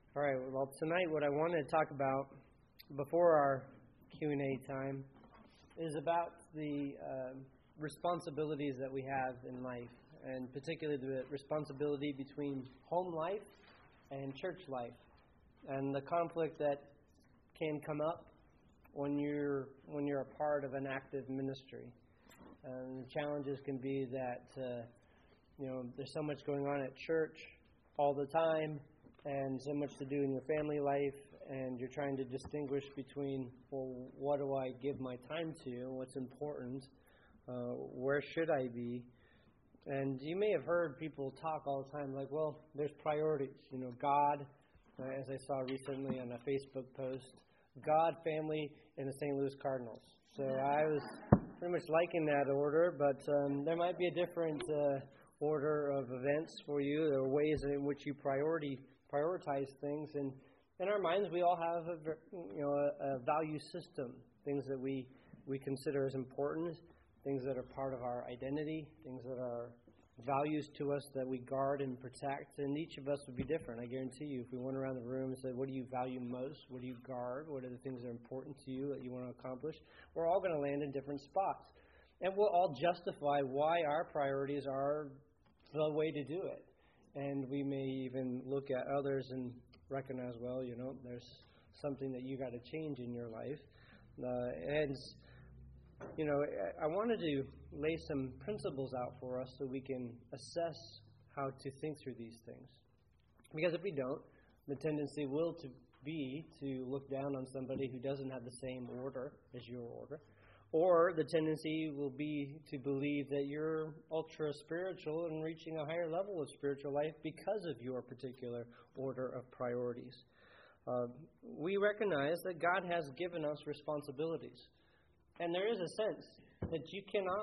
All right, well, tonight what I want to talk about before our Q&A time is about the responsibilities that we have in life, and particularly the responsibility between home life and church life, and the conflict that can come up when you're a part of an active ministry. And the challenges can be that there's so much going on at church all the time, and so much to do in your family life, and you're trying to distinguish between, well, what do I give my time to, what's important, where should I be? And you may have heard people talk all the time like, well, there's priorities. God, as I saw recently on a Facebook post, God, family, and the St. Louis Cardinals. So I was pretty much liking that order, but there might be a different order of events for you. There are ways in which you prioritize things, and in our minds, we all have a value system, things that we consider as important, things that are part of our identity, things that are values to us that we guard and protect, and each of us would be different. I guarantee you, if we went around the room and said, what do you value most? What do you guard? What are the things that are important to you that you want to accomplish? We're all going to land in different spots, and we'll all justify why our priorities are the way to do it. And we may even look at others and recognize, well, there's something that you got to change in your life. I wanted to lay some principles out for us so we can assess how to think through these things. Because if we don't, the tendency will be to look down on somebody who doesn't have the same order as your order. Or the tendency will be to believe that you're ultra-spiritual and reaching a higher level of spiritual life because of your particular order of priorities. We recognize that God has given us responsibilities. And there is a sense that you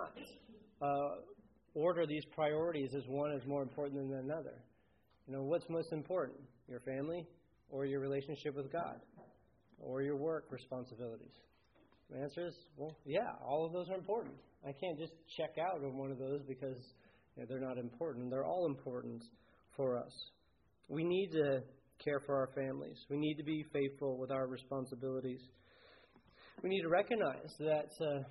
cannot order these priorities as one is more important than another. What's most important? Your family or your relationship with God? Or your work responsibilities? The answer is, well, yeah, all of those are important. I can't just check out on one of those because they're not important. They're all important for us. We need to care for our families. We need to be faithful with our responsibilities. We need to recognize that,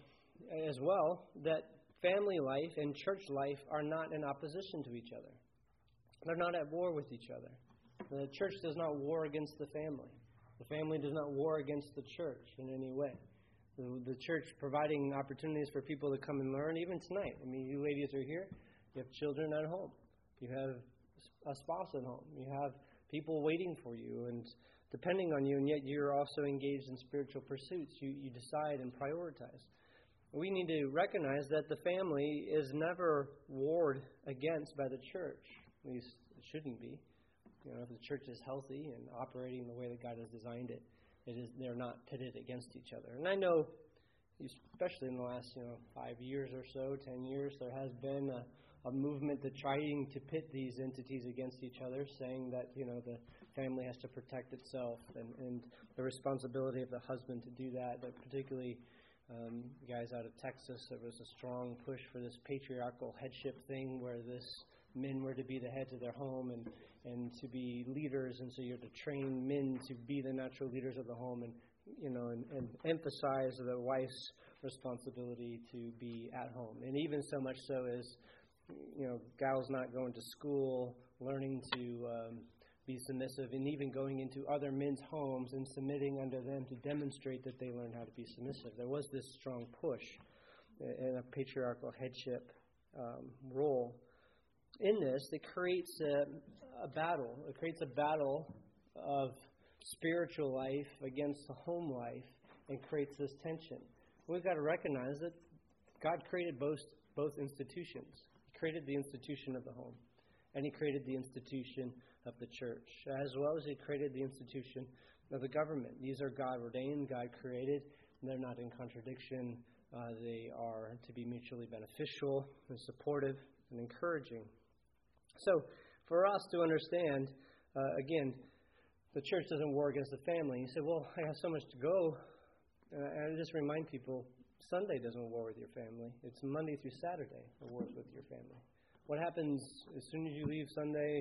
as well, that family life and church life are not in opposition to each other. They're not at war with each other. The church does not war against the family. The family does not war against the church in any way. The church providing opportunities for people to come and learn, even tonight. I mean, you ladies are here. You have children at home. You have a spouse at home. You have people waiting for you and depending on you, and yet you're also engaged in spiritual pursuits. You decide and prioritize. We need to recognize that the family is never warred against by the church. At least it shouldn't be. If the church is healthy and operating the way that God has designed it, they're not pitted against each other. And I know, especially in the last 5 years or so, 10 years, there has been a movement to trying to pit these entities against each other, saying that the family has to protect itself and the responsibility of the husband to do that. But particularly guys out of Texas, there was a strong push for this patriarchal headship thing where men were to be the heads of their home and to be leaders, and so you're to train men to be the natural leaders of the home and emphasize the wife's responsibility to be at home. And even so much so as gals not going to school, learning to be submissive, and even going into other men's homes and submitting under them to demonstrate that they learn how to be submissive. There was this strong push in a patriarchal headship role. In this, it creates a battle. It creates a battle of spiritual life against the home life and creates this tension. We've got to recognize that God created both institutions. He created the institution of the home, and He created the institution of the church, as well as He created the institution of the government. These are God-ordained, God-created, and they're not in contradiction. They are to be mutually beneficial and supportive and encouraging. So, for us to understand, again, the church doesn't war against the family. You say, well, I have so much to go. And I just remind people, Sunday doesn't war with your family. It's Monday through Saturday that wars with your family. What happens as soon as you leave Sunday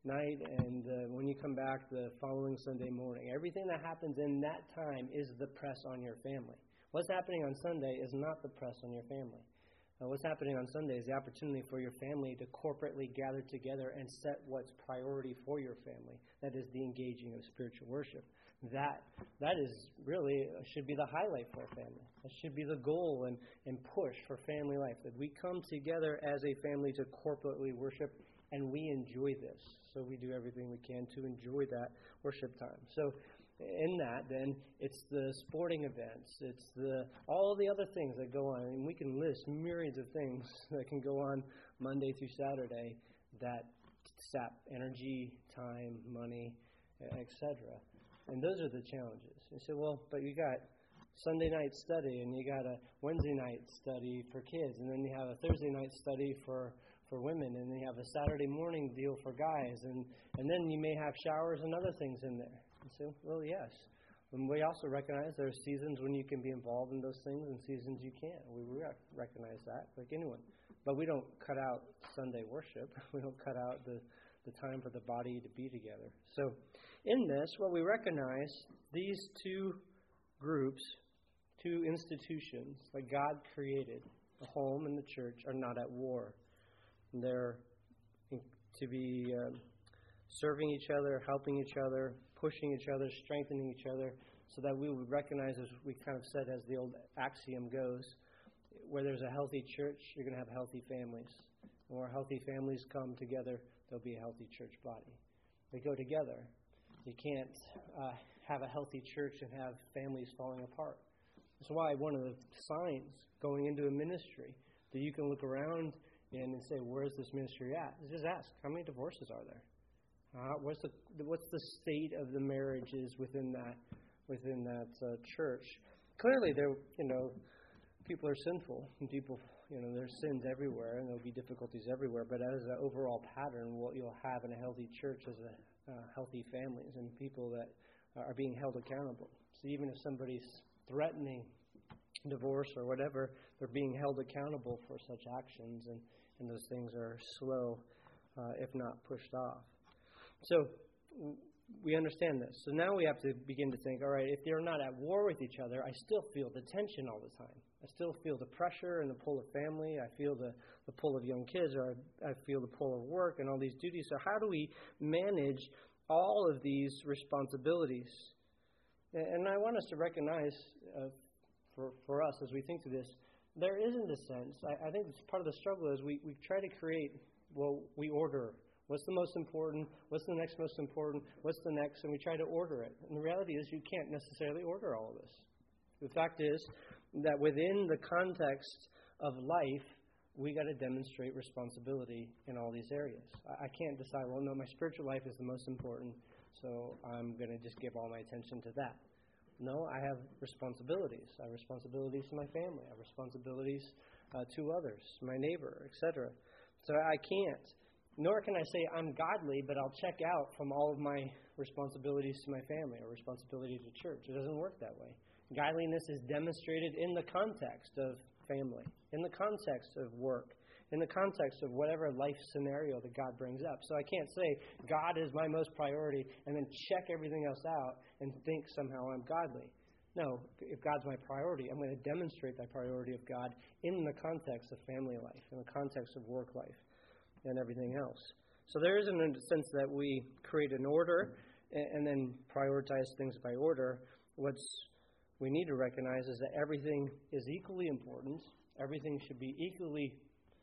night and when you come back the following Sunday morning. Everything that happens in that time is the press on your family. What's happening on Sunday is not the press on your family. What's happening on Sunday is the opportunity for your family to corporately gather together and set what's priority for your family. That is the engaging of spiritual worship. That is really should be the highlight for a family. That should be the goal and push for family life. That we come together as a family to corporately worship, and we enjoy this. So we do everything we can to enjoy that worship time. So in that, then, it's the sporting events. It's all the other things that go on. And we can list myriads of things that can go on Monday through Saturday that sap energy, time, money, etc. And those are the challenges. You say, well, but you got Sunday night study, and you got a Wednesday night study for kids, and then you have a Thursday night study for women, and then you have a Saturday morning deal for guys, and then you may have showers and other things in there. And so, well, yes. And we also recognize there are seasons when you can be involved in those things and seasons you can't. We recognize that, like anyone. But we don't cut out Sunday worship. We don't cut out the time for the body to be together. So in this, what we recognize, these two groups, two institutions that God created, the home and the church, are not at war. They're to be serving each other, helping each other, pushing each other, strengthening each other, so that we would recognize, as we kind of said, as the old axiom goes, where there's a healthy church, you're going to have healthy families. And where healthy families come together, there'll be a healthy church body. They go together. You can't have a healthy church and have families falling apart. That's why one of the signs going into a ministry that you can look around and say, where's this ministry at? Is just ask, how many divorces are there? What's the state of the marriages within that church? Clearly, people are sinful, and people, there's sins everywhere, and there'll be difficulties everywhere. But as an overall pattern, what you'll have in a healthy church is healthy families and people that are being held accountable. So even if somebody's threatening divorce or whatever, they're being held accountable for such actions, and those things are slow, if not pushed off. So we understand this. So now we have to begin to think, all right, if they're not at war with each other, I still feel the tension all the time. I still feel the pressure and the pull of family. I feel the pull of young kids, or I feel the pull of work and all these duties. So how do we manage all of these responsibilities? And I want us to recognize, for us as we think through this, there isn't a sense. I think it's part of the struggle is we try to create, we order. What's the most important? What's the next most important? What's the next? And we try to order it. And the reality is you can't necessarily order all of this. The fact is that within the context of life, we got to demonstrate responsibility in all these areas. I can't decide, well, no, my spiritual life is the most important, so I'm going to just give all my attention to that. No, I have responsibilities. I have responsibilities to my family. I have responsibilities to others, my neighbor, etc. So I can't. Nor can I say I'm godly, but I'll check out from all of my responsibilities to my family or responsibility to church. It doesn't work that way. Godliness is demonstrated in the context of family, in the context of work, in the context of whatever life scenario that God brings up. So I can't say God is my most priority and then check everything else out and think somehow I'm godly. No, if God's my priority, I'm going to demonstrate that priority of God in the context of family life, in the context of work life, and everything else. So there isn't a sense that we create an order and then prioritize things by order. What we need to recognize is that everything is equally important. Everything should be equally,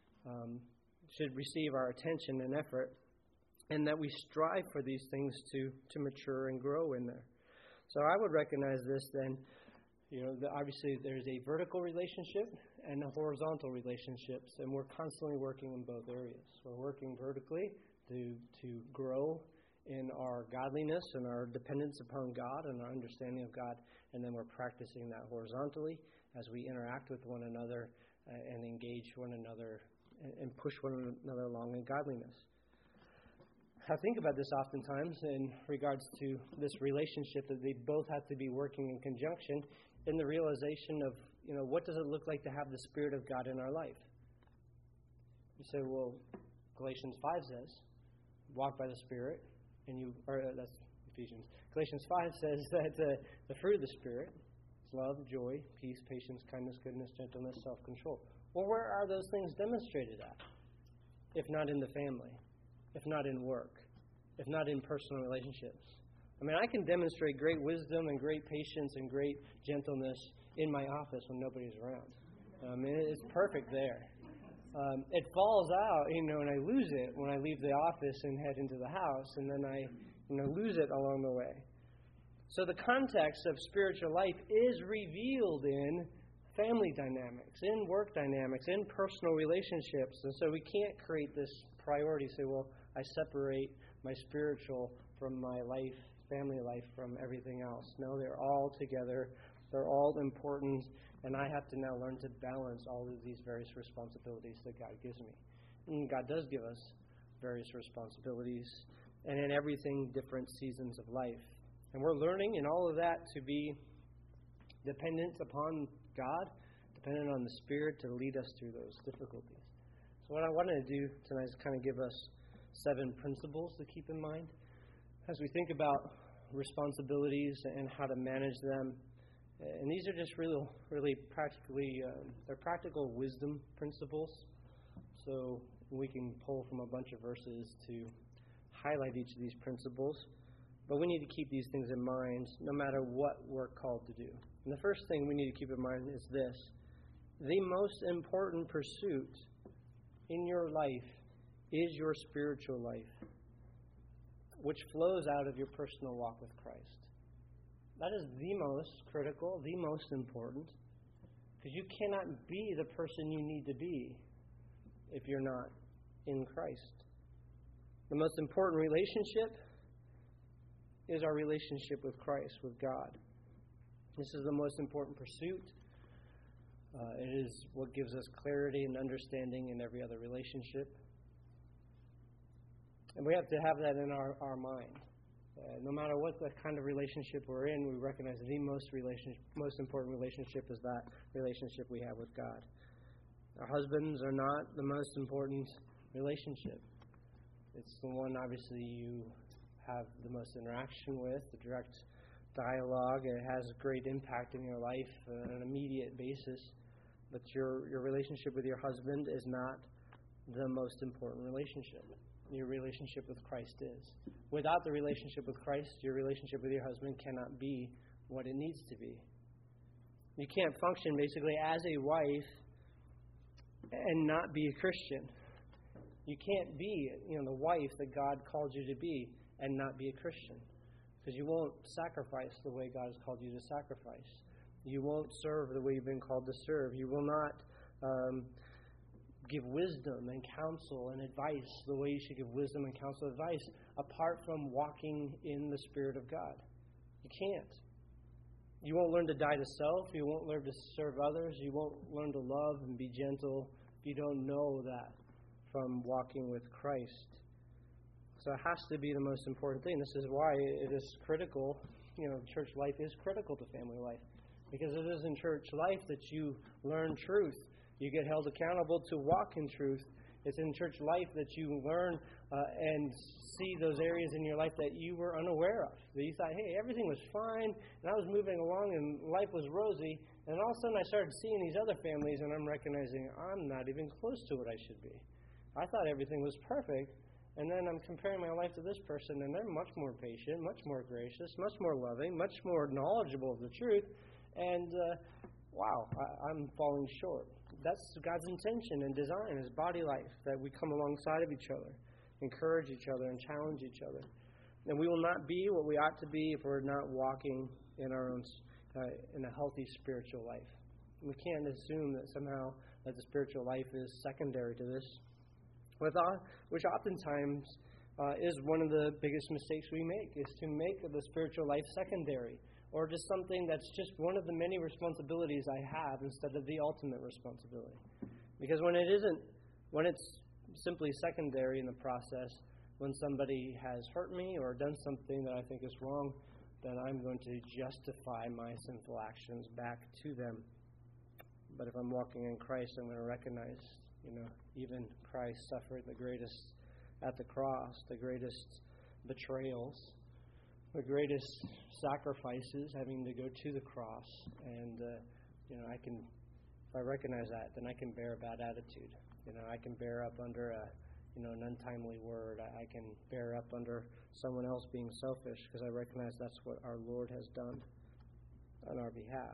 should receive our attention and effort, and that we strive for these things to mature and grow in there. So I would recognize this then. Obviously there's a vertical relationship and a horizontal relationships, and we're constantly working in both areas. We're working vertically to grow in our godliness and our dependence upon God and our understanding of God, and then we're practicing that horizontally as we interact with one another and engage one another and push one another along in godliness. I think about this oftentimes in regards to this relationship that they both have to be working in conjunction in the realization of, what does it look like to have the Spirit of God in our life? You say, well, Galatians 5 says, walk by the Spirit, that's Ephesians. Galatians 5 says that the fruit of the Spirit is love, joy, peace, patience, kindness, goodness, gentleness, self-control. Well, where are those things demonstrated at? If not in the family, if not in work, if not in personal relationships. I mean, I can demonstrate great wisdom and great patience and great gentleness in my office when nobody's around. I mean, it's perfect there. It falls out, and I lose it when I leave the office and head into the house, and then I lose it along the way. So the context of spiritual life is revealed in family dynamics, in work dynamics, in personal relationships. And so we can't create this priority, say, well, I separate my spiritual from my life, family life from everything else. No, they're all together. They're all important. And I have to now learn to balance all of these various responsibilities that God gives me. And God does give us various responsibilities, and in everything, different seasons of life. And we're learning in all of that to be dependent upon God, dependent on the Spirit to lead us through those difficulties. So what I wanted to do tonight is kind of give us 7 principles to keep in mind as we think about responsibilities and how to manage them. And these are just really practically, they're practical wisdom principles. So we can pull from a bunch of verses to highlight each of these principles. But we need to keep these things in mind no matter what we're called to do. And the first thing we need to keep in mind is this. The most important pursuit in your life is your spiritual life, which flows out of your personal walk with Christ. That is the most critical, the most important, because you cannot be the person you need to be if you're not in Christ. The most important relationship is our relationship with Christ, with God. This is the most important pursuit. It is what gives us clarity and understanding in every other relationship. And we have to have that in our mind. No matter what the kind of relationship we're in, we recognize that the most important relationship is that relationship we have with God. Our husbands are not the most important relationship. It's the one, obviously, you have the most interaction with, the direct dialogue. It has a great impact in your life on an immediate basis. But your relationship with your husband is not the most important relationship. Your relationship with Christ is. Without the relationship with Christ, your relationship with your husband cannot be what it needs to be. You can't function basically as a wife and not be a Christian. You can't be, the wife that God called you to be and not be a Christian, because you won't sacrifice the way God has called you to sacrifice. You won't serve the way you've been called to serve. You will not give wisdom and counsel and advice the way you should give wisdom and counsel and advice apart from walking in the Spirit of God. You can't. You won't learn to die to self. You won't learn to serve others. You won't learn to love and be gentle if you don't know that from walking with Christ. So it has to be the most important thing. This is why it is critical. Church life is critical to family life, because it is in church life that you learn truth. You get held accountable to walk in truth. It's in church life that you learn and see those areas in your life that you were unaware of. That you thought, hey, everything was fine, and I was moving along, and life was rosy. And all of a sudden I started seeing these other families, and I'm recognizing I'm not even close to what I should be. I thought everything was perfect, and then I'm comparing my life to this person, and they're much more patient, much more gracious, much more loving, much more knowledgeable of the truth. And wow, I'm falling short. That's God's intention and design is body life, that we come alongside of each other, encourage each other, and challenge each other. And we will not be what we ought to be if we're not walking in our own in a healthy spiritual life. We can't assume that somehow that the spiritual life is secondary to this, which oftentimes is one of the biggest mistakes we make, is to make the spiritual life secondary, or just something that's just one of the many responsibilities I have instead of the ultimate responsibility. Because when it's simply secondary in the process, when somebody has hurt me or done something that I think is wrong, then I'm going to justify my sinful actions back to them. But if I'm walking in Christ, I'm going to recognize, even Christ suffered the greatest at the cross, the greatest betrayals, the greatest sacrifices, having to go to the cross. And, if I recognize that, then I can bear a bad attitude. I can bear up under an untimely word. I can bear up under someone else being selfish because I recognize that's what our Lord has done on our behalf.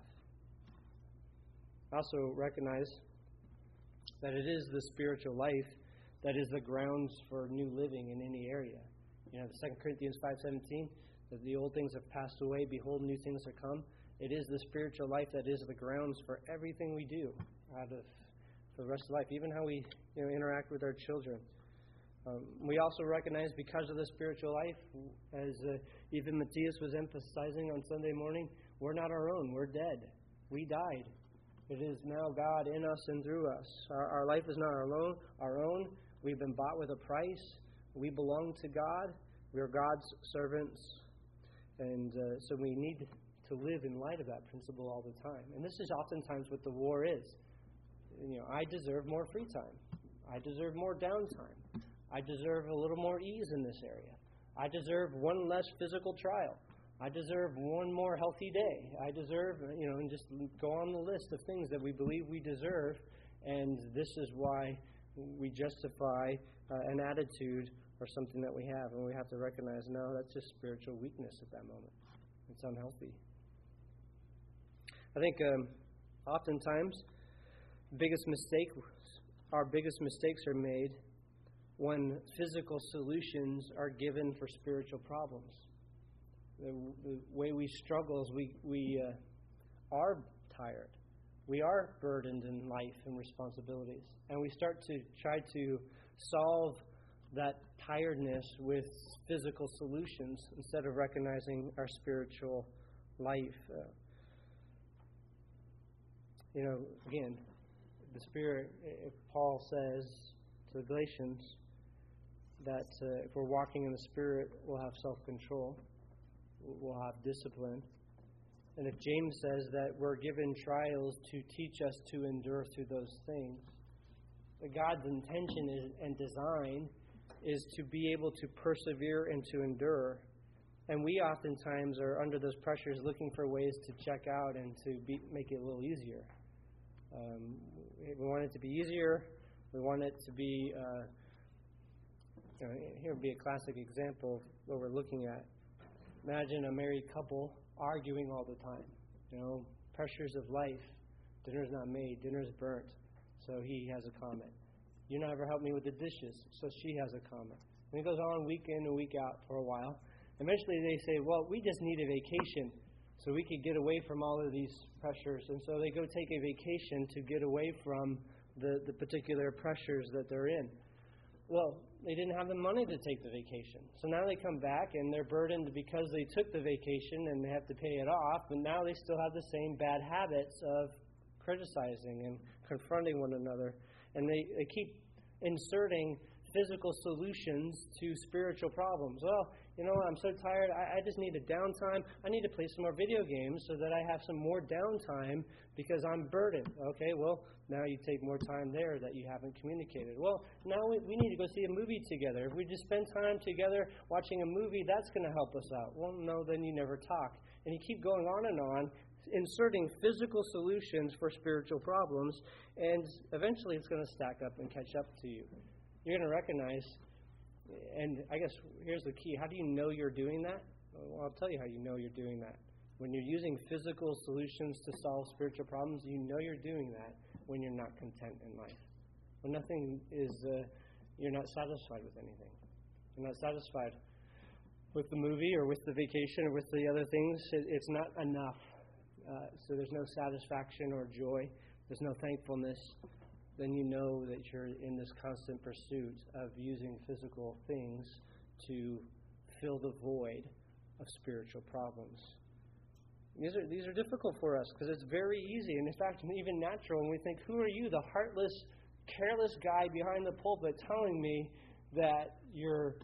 I also recognize that it is the spiritual life that is the grounds for new living in any area. The 2 Corinthians 5:17, that the old things have passed away, behold, new things are come. It is the spiritual life that is the grounds for everything we do for the rest of life, even how we interact with our children. We also recognize because of the spiritual life, as even Matthias was emphasizing on Sunday morning, we're not our own. We're dead. We died. It is now God in us and through us. Our life is not our own. We've been bought with a price. We belong to God. We are God's servants. And so we need to live in light of that principle all the time. And this is oftentimes what the war is. I deserve more free time. I deserve more downtime. I deserve a little more ease in this area. I deserve one less physical trial. I deserve one more healthy day. I deserve, and just go on the list of things that we believe we deserve. And this is why we justify an attitude or something that we have. And we have to recognize, no, that's just spiritual weakness at that moment. It's unhealthy. I think oftentimes our biggest mistakes are made when physical solutions are given for spiritual problems. The way we struggle is we are tired. We are burdened in life and responsibilities. And we start to try to solve that tiredness with physical solutions instead of recognizing our spiritual life. Again, the Spirit, if Paul says to the Galatians that if we're walking in the Spirit, we'll have self-control, we'll have discipline. And if James says that we're given trials to teach us to endure through those things, God's intention and design is to be able to persevere and to endure. And we oftentimes are under those pressures looking for ways to check out and to make it a little easier. We want it to be easier. We want it to be, here would be a classic example of what we're looking at. Imagine a married couple arguing all the time. Pressures of life. Dinner's not made. Dinner's burnt. So he has a comment. You never help me with the dishes. So she has a comment. And it goes on week in and week out for a while. Eventually they say, well, we just need a vacation so we could get away from all of these pressures. And so they go take a vacation to get away from the particular pressures that they're in. Well, they didn't have the money to take the vacation. So now they come back and they're burdened because they took the vacation and they have to pay it off. And now they still have the same bad habits of criticizing and confronting one another. And they keep inserting physical solutions to spiritual problems. Well, I'm so tired. I just need a downtime. I need to play some more video games so that I have some more downtime because I'm burdened. Okay, well, now you take more time there that you haven't communicated. Well, now we need to go see a movie together. If we just spend time together watching a movie, that's going to help us out. Well, no, then you never talk. And you keep going on, inserting physical solutions for spiritual problems, and eventually it's going to stack up and catch up to you. You're going to recognize, and I guess here's the key. How do you know you're doing that? Well, I'll tell you how you know you're doing that. When you're using physical solutions to solve spiritual problems, you know you're doing that when you're not content in life. When nothing is, you're not satisfied with anything. You're not satisfied with the movie or with the vacation or with the other things. It's not enough. So there's no satisfaction or joy. There's no thankfulness. Then you know that you're in this constant pursuit of using physical things to fill the void of spiritual problems. These are difficult for us because it's very easy, and in fact, even natural. And we think, who are you, the heartless, careless guy behind the pulpit, telling me that you're,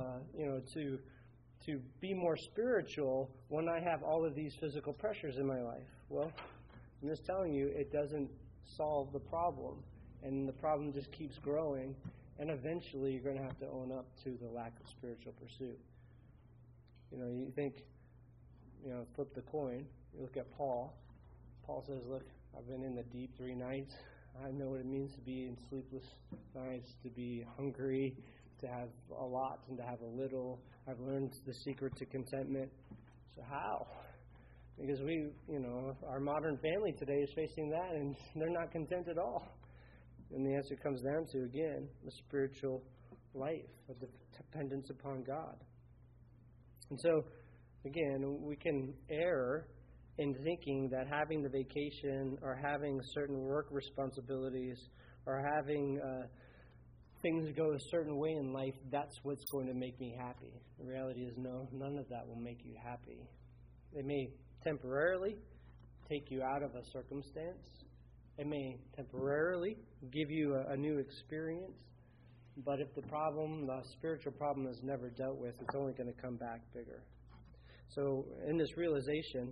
to be more spiritual when I have all of these physical pressures in my life? Well, I'm just telling you, it doesn't solve the problem. And the problem just keeps growing, And eventually you're going to have to own up to the lack of spiritual pursuit. You think, flip the coin. You look at Paul. Paul says, look, I've been in the deep 3 nights. I know what it means to be in sleepless nights, to be hungry, to have a lot and to have a little. I've learned the secret to contentment. So how? Because our modern family today is facing that, and they're not content at all. And the answer comes down to, again, the spiritual life, of the dependence upon God. And so, again, we can err in thinking that having the vacation or having certain work responsibilities or having things go a certain way in life, that's what's going to make me happy. The reality is, no, none of that will make you happy. It may temporarily take you out of a circumstance. It may temporarily give you a new experience. But if the spiritual problem is never dealt with, it's only going to come back bigger. So in this realization,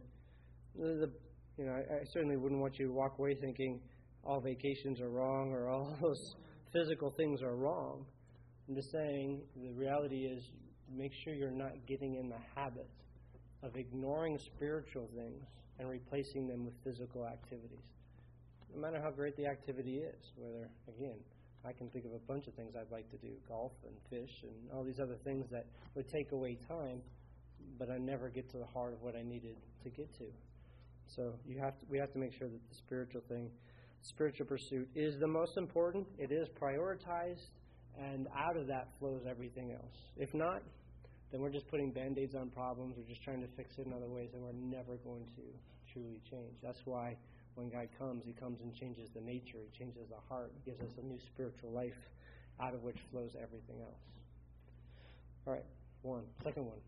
I certainly wouldn't want you to walk away thinking all vacations are wrong or all those physical things are wrong. I'm just saying the reality is make sure you're not getting in the habit of ignoring spiritual things and replacing them with physical activities. No matter how great the activity is, whether, again, I can think of a bunch of things I'd like to do, golf and fish and all these other things that would take away time, but I never get to the heart of what I needed to get to. So we have to make sure that the spiritual pursuit is the most important. It is prioritized, and out of that flows everything else. If not, then we're just putting Band-Aids on problems. We're just trying to fix it in other ways, and we're never going to truly change. That's why when God comes, He comes and changes the nature. He changes the heart. He gives us a new spiritual life out of which flows everything else. All right, second one.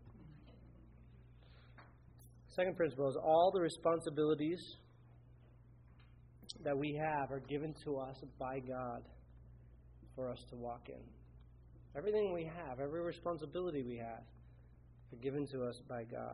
Second principle is all the responsibilities that we have are given to us by God for us to walk in. Everything we have, every responsibility we have, are given to us by God.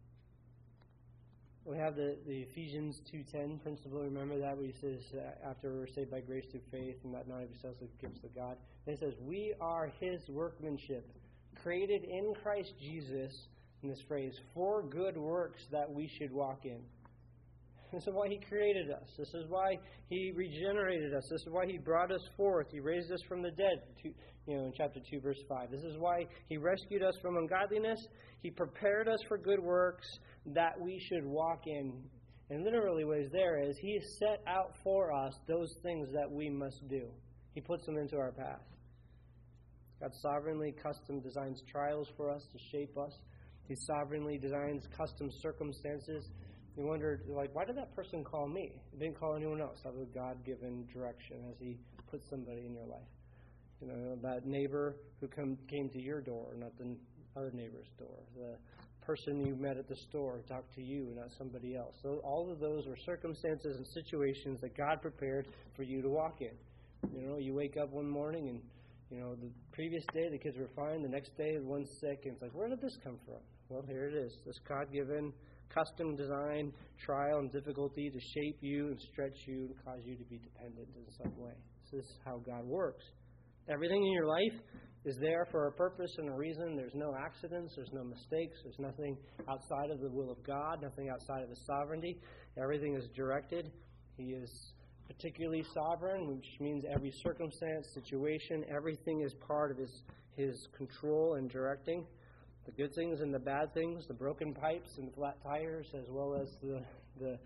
We have the Ephesians 2:10 principle. Remember that? Where He says, after we're saved by grace through faith, and that not of yourselves is gifts of God. And He says, we are His workmanship, created in Christ Jesus, in this phrase, for good works that we should walk in. This is why He created us. This is why He regenerated us. This is why He brought us forth. He raised us from the dead, in chapter 2, verse 5. This is why He rescued us from ungodliness. He prepared us for good works that we should walk in. And literally what is there is He set out for us those things that we must do. He puts them into our path. God sovereignly custom designs trials for us to shape us. He sovereignly designs custom circumstances. You wonder, why did that person call me? He didn't call anyone else. That was a God-given direction as He put somebody in your life. That neighbor who came to your door, not the other neighbor's door. The person you met at the store talked to you, not somebody else. So all of those were circumstances and situations that God prepared for you to walk in. You wake up one morning and, the previous day the kids were fine. The next day one's sick. And it's like, where did this come from? Well, here it is. This God-given, custom design, trial, and difficulty to shape you and stretch you and cause you to be dependent in some way. This is how God works. Everything in your life is there for a purpose and a reason. There's no accidents. There's no mistakes. There's nothing outside of the will of God, nothing outside of His sovereignty. Everything is directed. He is particularly sovereign, which means every circumstance, situation, everything is part of His control and directing. The good things and the bad things, the broken pipes and the flat tires, as well as the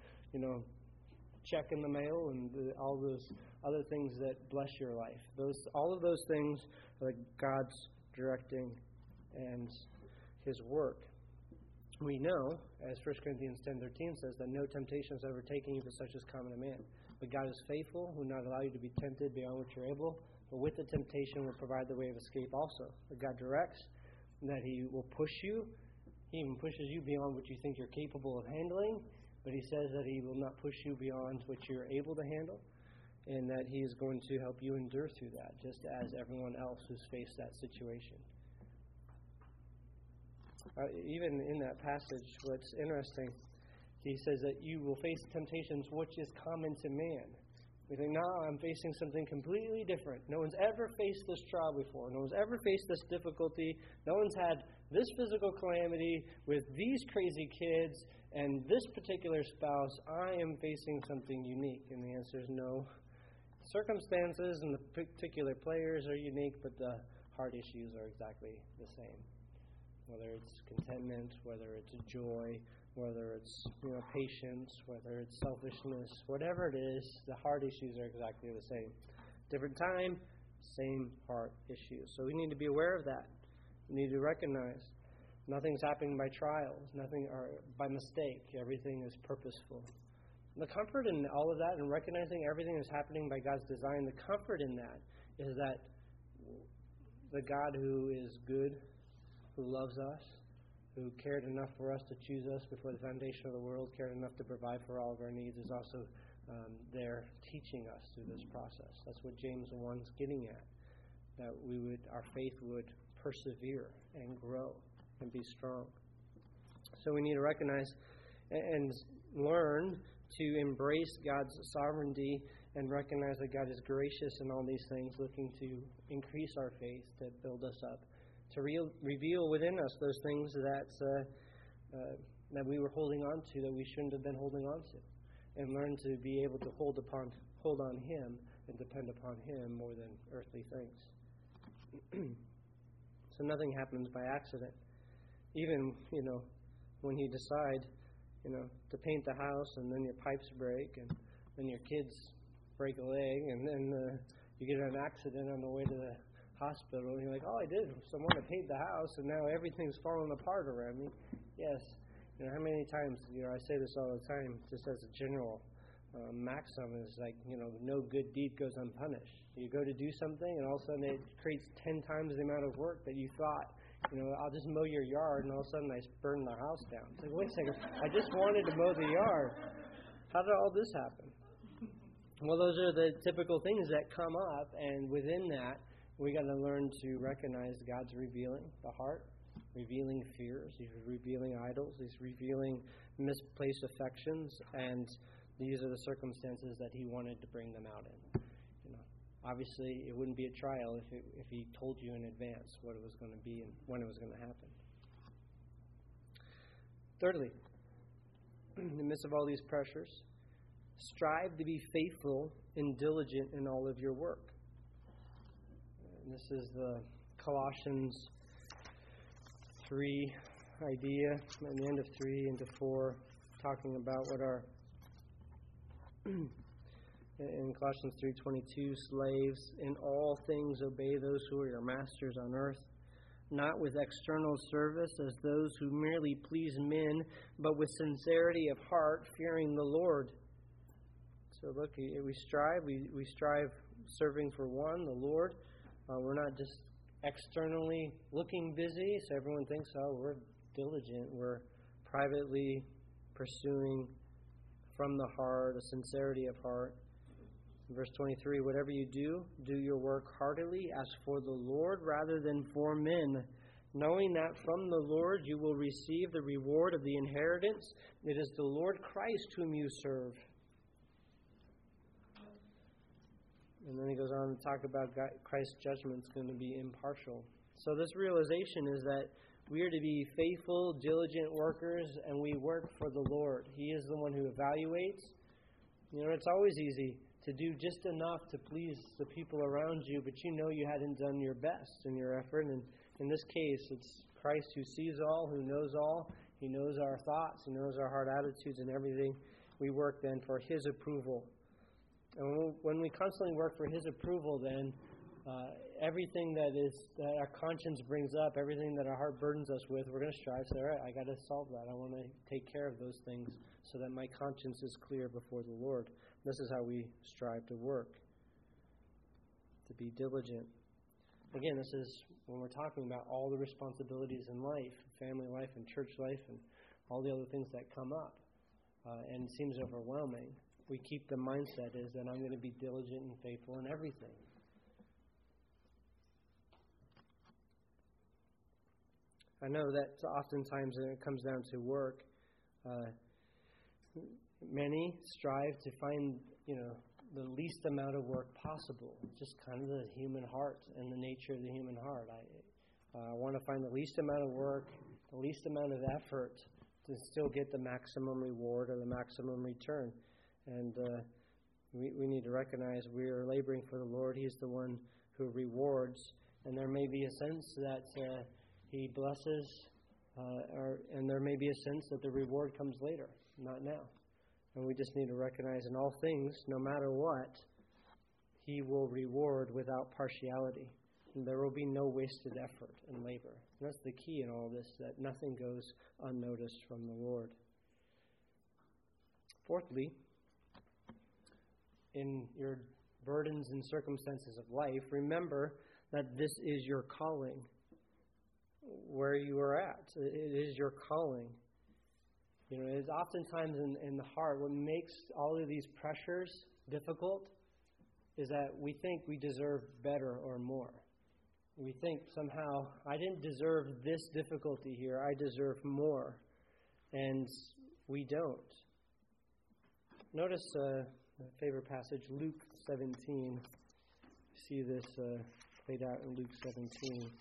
check in the mail and all those other things that bless your life. All of those things are God's directing and His work. We know, as 1 Corinthians 10:13 says, that no temptation has overtaken you, but such is common to man. But God is faithful, who will not allow you to be tempted beyond what you're able, but with the temptation will provide the way of escape also. But God directs that He will push you. He even pushes you beyond what you think you're capable of handling, but He says that He will not push you beyond what you're able to handle, and that He is going to help you endure through that, just as everyone else who's faced that situation. Even in that passage, what's interesting, He says that you will face temptations which is common to man. We think, no, I'm facing something completely different. No one's ever faced this trial before. No one's ever faced this difficulty. No one's had this physical calamity with these crazy kids and this particular spouse. I am facing something unique. And the answer is no. Circumstances and the particular players are unique, but the heart issues are exactly the same. Whether it's contentment, whether it's joy, whether it's patience, whether it's selfishness, whatever it is, the heart issues are exactly the same. Different time, same heart issues. So we need to be aware of that. We need to recognize nothing's happening by trials, nothing or by mistake. Everything is purposeful. The comfort in all of that and recognizing everything is happening by God's design, the comfort in that is that the God who is good, who loves us, who cared enough for us to choose us before the foundation of the world, cared enough to provide for all of our needs, is also there teaching us through this process. That's what James 1's getting at, that our faith would persevere and grow and be strong. So we need to recognize and learn to embrace God's sovereignty and recognize that God is gracious in all these things, looking to increase our faith, to build us up, to reveal within us those things that we were holding on to that we shouldn't have been holding on to, and learn to be able to hold on Him and depend upon Him more than earthly things. So nothing happens by accident. Even when you decide to paint the house, and then your pipes break, and then your kids break a leg, and then you get in an accident on the way to the hospital, and you're like, all I did was someone to paint the house, and now everything's falling apart around me. Yes. How many times, I say this all the time, just as a general maxim, is like, no good deed goes unpunished. You go to do something, and all of a sudden it creates 10 times the amount of work that you thought. I'll just mow your yard, and all of a sudden I burn the house down. It's like, wait a second, I just wanted to mow the yard. How did all this happen? Well, those are the typical things that come up, and within that, we got to learn to recognize God's revealing the heart, revealing fears. He's revealing idols. He's revealing misplaced affections, and these are the circumstances that He wanted to bring them out in. Obviously, it wouldn't be a trial if He told you in advance what it was going to be and when it was going to happen. Thirdly, in the midst of all these pressures, strive to be faithful and diligent in all of your work. And this is the Colossians 3 idea, at the end of 3 into 4, talking about what our in Colossians 3:22, slaves, in all things obey those who are your masters on earth, not with external service as those who merely please men, but with sincerity of heart, fearing the Lord. So look, we strive serving for one, the Lord. We're not just externally looking busy, so everyone thinks, we're diligent. We're privately pursuing from the heart, a sincerity of heart. Verse 23, whatever you do, do your work heartily as for the Lord rather than for men, knowing that from the Lord you will receive the reward of the inheritance. It is the Lord Christ whom you serve. And then he goes on to talk about Christ's judgment is going to be impartial. So this realization is that we are to be faithful, diligent workers, and we work for the Lord. He is the one who evaluates. It's always easy to do just enough to please the people around you, but you hadn't done your best in your effort. And in this case, it's Christ who sees all, who knows all. He knows our thoughts. He knows our heart attitudes and everything. We work then for His approval. And when we constantly work for His approval, then everything that our conscience brings up, everything that our heart burdens us with, we're going to strive to say, all right, I got to solve that. I want to take care of those things so that my conscience is clear before the Lord. This is how we strive to work, to be diligent. Again, this is when we're talking about all the responsibilities in life, family life and church life and all the other things that come up, and it seems overwhelming. We keep the mindset is that I'm going to be diligent and faithful in everything. I know that oftentimes when it comes down to work, many strive to find, the least amount of work possible. Just kind of the human heart and the nature of the human heart. I want to find the least amount of work, the least amount of effort to still get the maximum reward or the maximum return. And we need to recognize we are laboring for the Lord. He's the one who rewards. And there may be a sense that He blesses, and there may be a sense that the reward comes later, not now. And we just need to recognize in all things, no matter what, He will reward without partiality. And there will be no wasted effort and labor. And that's the key in all this, that nothing goes unnoticed from the Lord. Fourthly, in your burdens and circumstances of life, remember that this is your calling. Where you are at, it is your calling. You know, it's oftentimes in the heart, what makes all of these pressures difficult is that we think we deserve better or more. We think somehow, I didn't deserve this difficulty here, I deserve more. And we don't. Notice a favorite passage, Luke 17. See this played out in Luke 17.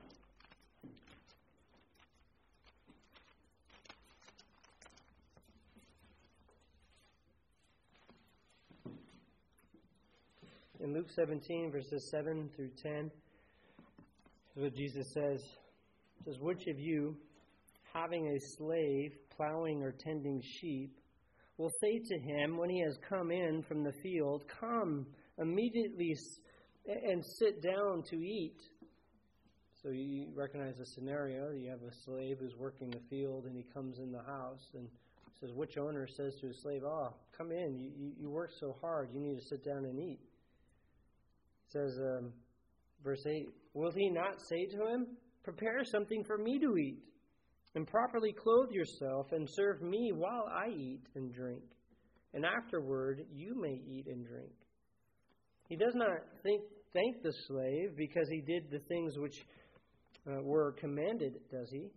In Luke 17, verses 7 through 10, this is what Jesus says. It says, which of you, having a slave plowing or tending sheep, will say to him when he has come in from the field, come immediately and sit down to eat? So you recognize the scenario. You have a slave who's working the field and he comes in the house and says, which owner says to his slave, come in, you work so hard, you need to sit down and eat. It says, verse 8, will he not say to him, prepare something for me to eat, and properly clothe yourself, and serve me while I eat and drink, and afterward you may eat and drink? He does not thank the slave because he did the things which were commanded, does he?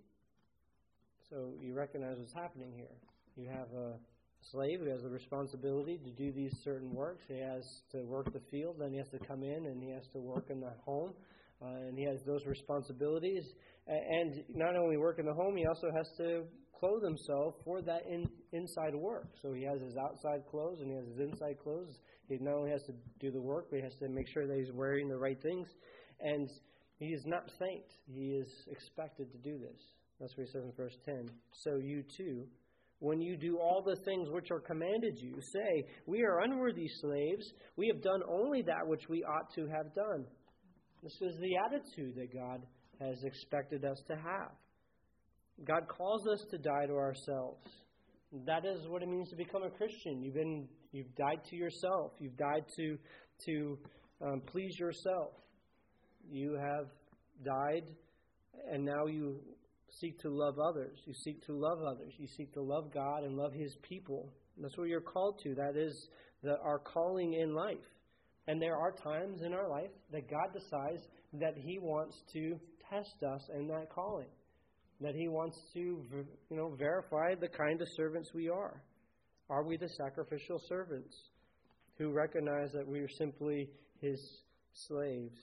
So you recognize what's happening here. You have a slave who has the responsibility to do these certain works. He has to work the field, then he has to come in and he has to work in the home, and he has those responsibilities. And not only work in the home, he also has to clothe himself for that inside work. So he has his outside clothes and he has his inside clothes. He not only has to do the work, but he has to make sure that he's wearing the right things. And he is not thanked. He is expected to do this. That's what he says in verse 10. So you too, when you do all the things which are commanded you, say, we are unworthy slaves. We have done only that which we ought to have done. This is the attitude that God has expected us to have. God calls us to die to ourselves. That is what it means to become a Christian. You've died to yourself. You've died to please yourself. You have died, and now you seek to love others. You seek to love others. You seek to love God and love His people. And that's what you're called to. That is our calling in life. And there are times in our life that God decides that He wants to test us in that calling. That He wants to, verify the kind of servants we are. Are we the sacrificial servants who recognize that we are simply His slaves?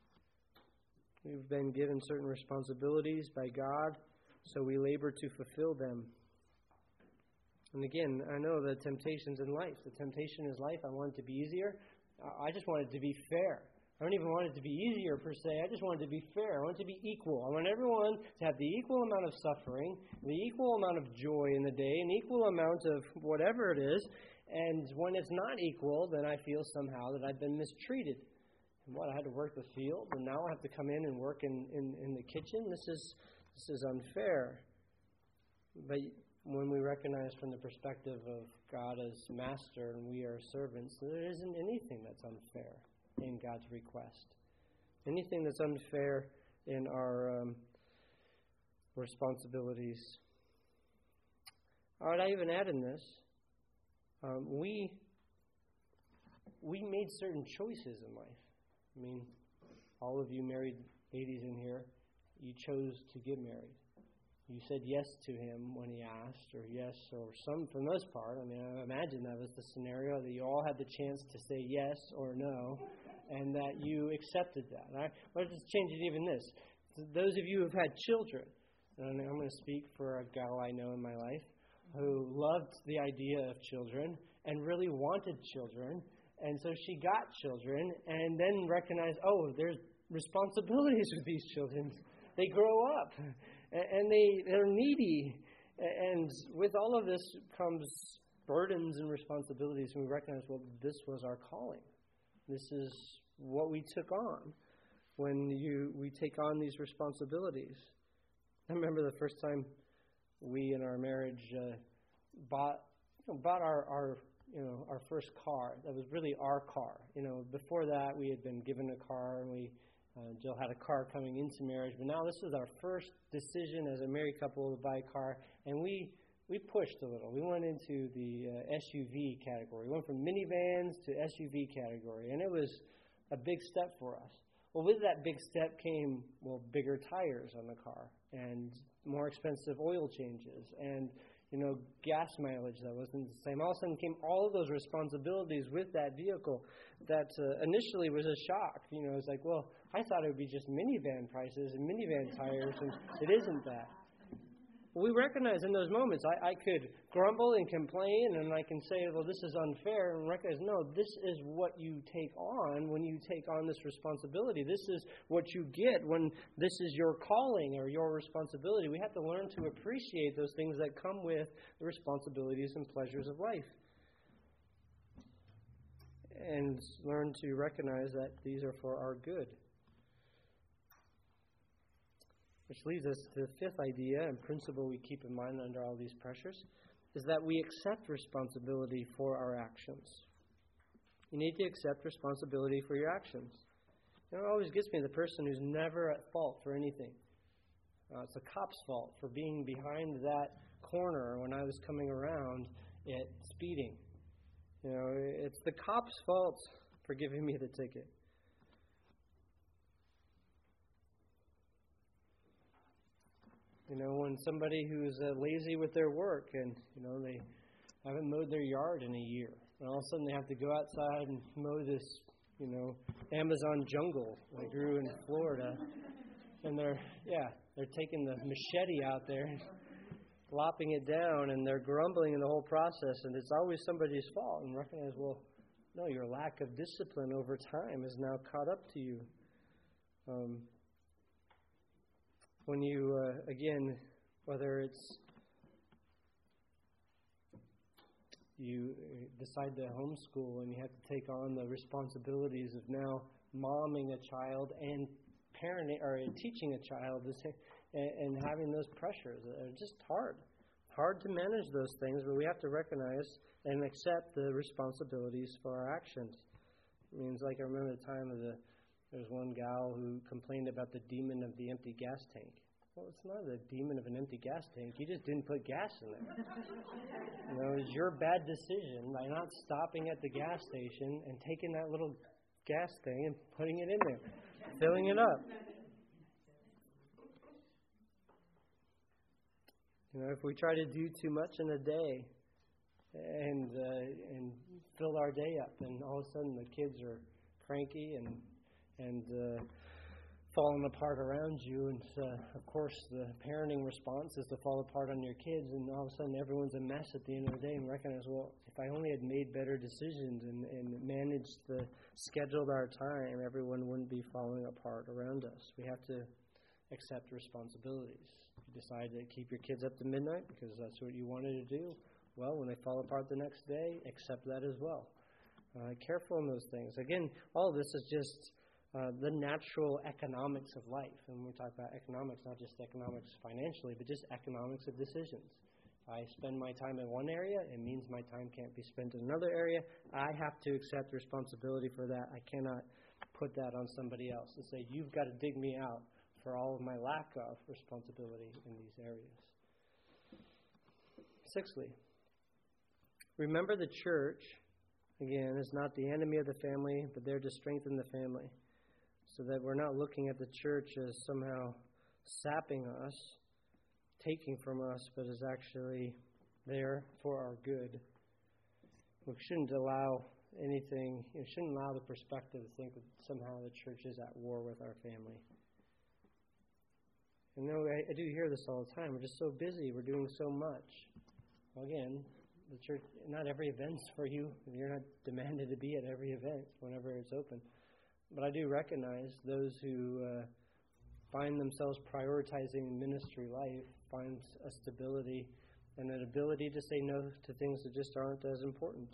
We've been given certain responsibilities by God, so we labor to fulfill them. And again, I know the temptations in life. The temptation is life. I want it to be easier. I just want it to be fair. I don't even want it to be easier per se. I just want it to be fair. I want it to be equal. I want everyone to have the equal amount of suffering, the equal amount of joy in the day, an equal amount of whatever it is. And when it's not equal, then I feel somehow that I've been mistreated. And I had to work the field, and now I have to come in and work in the kitchen. This is unfair. But when we recognize from the perspective of God as master and we are servants, there isn't anything that's unfair in God's request. Anything that's unfair in our responsibilities. All right, I even add in this, we made certain choices in life. I mean, all of you married ladies in here, you chose to get married. You said yes to him when he asked, or yes, or some, for the most part. I mean, I imagine that was the scenario, that you all had the chance to say yes or no, and that you accepted that. All right? Let's just change it even this. Those of you who have had children, and I'm going to speak for a gal I know in my life who loved the idea of children and really wanted children, and so she got children and then recognized, oh, there's responsibilities with these children. They grow up. And they're needy. And with all of this comes burdens and responsibilities. And we recognize, well, this was our calling. This is what we took on when we take on these responsibilities. I remember the first time we in our marriage bought our first car. That was really our car. Before that we had been given a car, and Jill had a car coming into marriage, but now this was our first decision as a married couple to buy a car, and we pushed a little. We went into the SUV category. We went from minivans to SUV category, and it was a big step for us. Well, with that big step came, bigger tires on the car, and more expensive oil changes, and gas mileage that wasn't the same. All of a sudden came all of those responsibilities with that vehicle that initially was a shock. It was like, well, I thought it would be just minivan prices and minivan tires, and it isn't that. We recognize in those moments, I could grumble and complain, and I can say, well, this is unfair, and recognize, no, this is what you take on when you take on this responsibility. This is what you get when this is your calling or your responsibility. We have to learn to appreciate those things that come with the responsibilities and pleasures of life. And learn to recognize that these are for our good. Which leads us to the fifth idea and principle we keep in mind under all these pressures, is that we accept responsibility for our actions. You need to accept responsibility for your actions. It always gets me, the person who's never at fault for anything. It's a cop's fault for being behind that corner when I was coming around it speeding. It's the cop's fault for giving me the ticket. When somebody who's lazy with their work and, they haven't mowed their yard in a year, and all of a sudden they have to go outside and mow this, Amazon jungle that grew in Florida, and they're taking the machete out there and lopping it down, and they're grumbling in the whole process, and it's always somebody's fault, and recognize, well, no, your lack of discipline over time has now caught up to you. When you, again, whether it's you decide to homeschool and you have to take on the responsibilities of now momming a child and parenting or teaching a child and having those pressures, are just hard to manage those things, but we have to recognize and accept the responsibilities for our actions. It means, like, I remember the time there's one gal who complained about the demon of the empty gas tank. Well, it's not a demon of an empty gas tank. You just didn't put gas in there. It was your bad decision by not stopping at the gas station and taking that little gas thing and putting it in there, filling it up. If we try to do too much in a day and fill our day up, then all of a sudden the kids are cranky and falling apart around you, and of course the parenting response is to fall apart on your kids, and all of a sudden everyone's a mess at the end of the day, and recognize, well, if I only had made better decisions and managed scheduled our time, everyone wouldn't be falling apart around us. We have to accept responsibilities. If you decide to keep your kids up to midnight because that's what you wanted to do, well, when they fall apart the next day, accept that as well. Careful in those things. Again, all of this is just the natural economics of life. And when we talk about economics, not just economics financially, but just economics of decisions. If I spend my time in one area, it means my time can't be spent in another area. I have to accept responsibility for that. I cannot put that on somebody else and say, you've got to dig me out for all of my lack of responsibility in these areas. Sixthly, remember the church, again, is not the enemy of the family, but there to strengthen the family. So that we're not looking at the church as somehow sapping us, taking from us, but is actually there for our good. We shouldn't allow the perspective to think that somehow the church is at war with our family. And I do hear this all the time. We're just so busy. We're doing so much. Well, again, the church, not every event's for you. You're not demanded to be at every event whenever it's open. But I do recognize those who find themselves prioritizing ministry life, find a stability and an ability to say no to things that just aren't as important.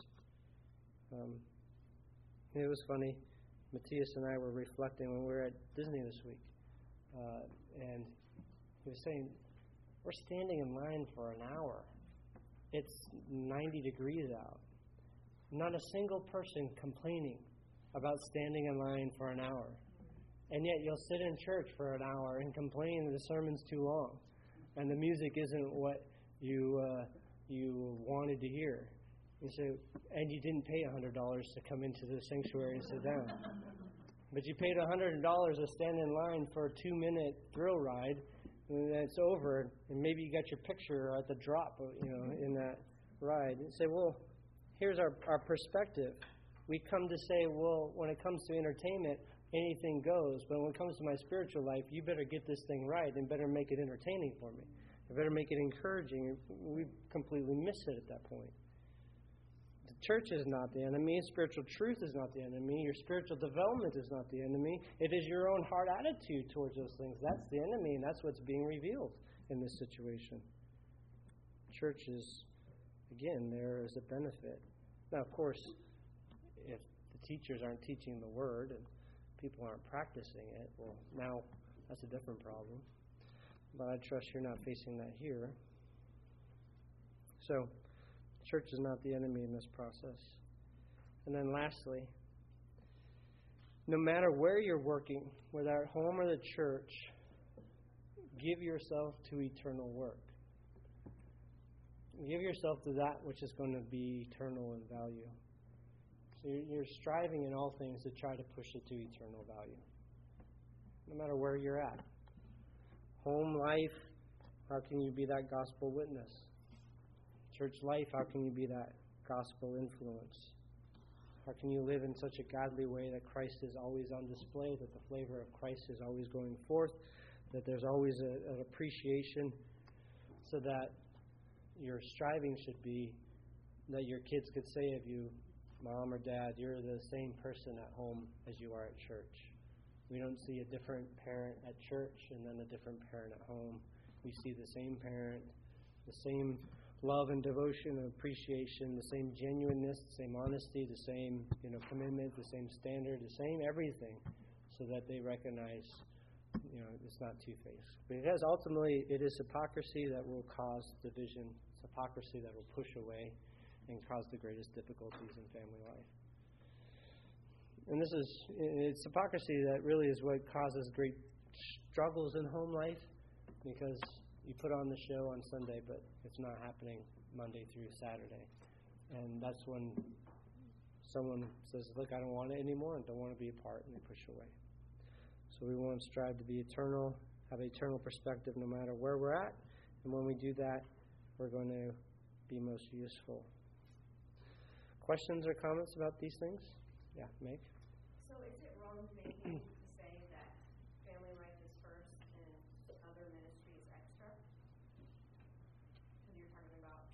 It was funny. Matthias and I were reflecting when we were at Disney this week. And he was saying, we're standing in line for an hour. It's 90 degrees out. Not a single person complaining about standing in line for an hour. And yet you'll sit in church for an hour and complain that the sermon's too long and the music isn't what you wanted to hear. And you didn't pay $100 to come into the sanctuary and sit down. But you paid $100 to stand in line for a 2-minute thrill ride, and then it's over, and maybe you got your picture at the drop, in that ride. And say, well, here's our perspective. We come to say, well, when it comes to entertainment, anything goes. But when it comes to my spiritual life, you better get this thing right and better make it entertaining for me. You better make it encouraging. We completely miss it at that point. The church is not the enemy. Spiritual truth is not the enemy. Your spiritual development is not the enemy. It is your own heart attitude towards those things. That's the enemy, and that's what's being revealed in this situation. Church is, again, there as a benefit. Now, of course, if the teachers aren't teaching the Word and people aren't practicing it, well, now that's a different problem. But I trust you're not facing that here. So, church is not the enemy in this process. And then lastly, no matter where you're working, whether at home or the church, give yourself to eternal work. Give yourself to that which is going to be eternal in value. So you're striving in all things to try to push it to eternal value. No matter where you're at. Home life, how can you be that gospel witness? Church life, how can you be that gospel influence? How can you live in such a godly way that Christ is always on display, that the flavor of Christ is always going forth, that there's always an appreciation, so that your striving should be that your kids could say of you, Mom or Dad, you're the same person at home as you are at church. We don't see a different parent at church and then a different parent at home. We see the same parent, the same love and devotion and appreciation, the same genuineness, the same honesty, the same commitment, the same standard, the same everything, so that they recognize it's not two-faced. Because ultimately it is hypocrisy that will cause division. It's hypocrisy that will push away and cause the greatest difficulties in family life. And it's hypocrisy that really is what causes great struggles in home life, because you put on the show on Sunday, but it's not happening Monday through Saturday. And that's when someone says, look, I don't want it anymore and don't want to be a part, and they push away. So we want to strive to be eternal, have an eternal perspective no matter where we're at. And when we do that, we're going to be most useful. Questions or comments about these things? Yeah, Meg? So is it wrong to say that family life is first and other ministry is extra? Because you're talking about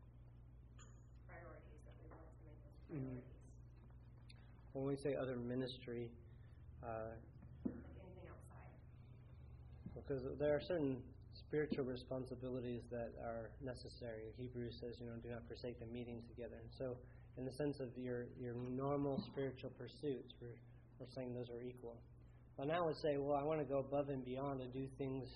priorities, that we want to make those priorities. When we say other ministry, like anything outside. Because there are certain spiritual responsibilities that are necessary. Hebrews says, do not forsake the meeting together. And so, in the sense of your normal spiritual pursuits, we're saying those are equal. But now I would say, well, I want to go above and beyond and do things,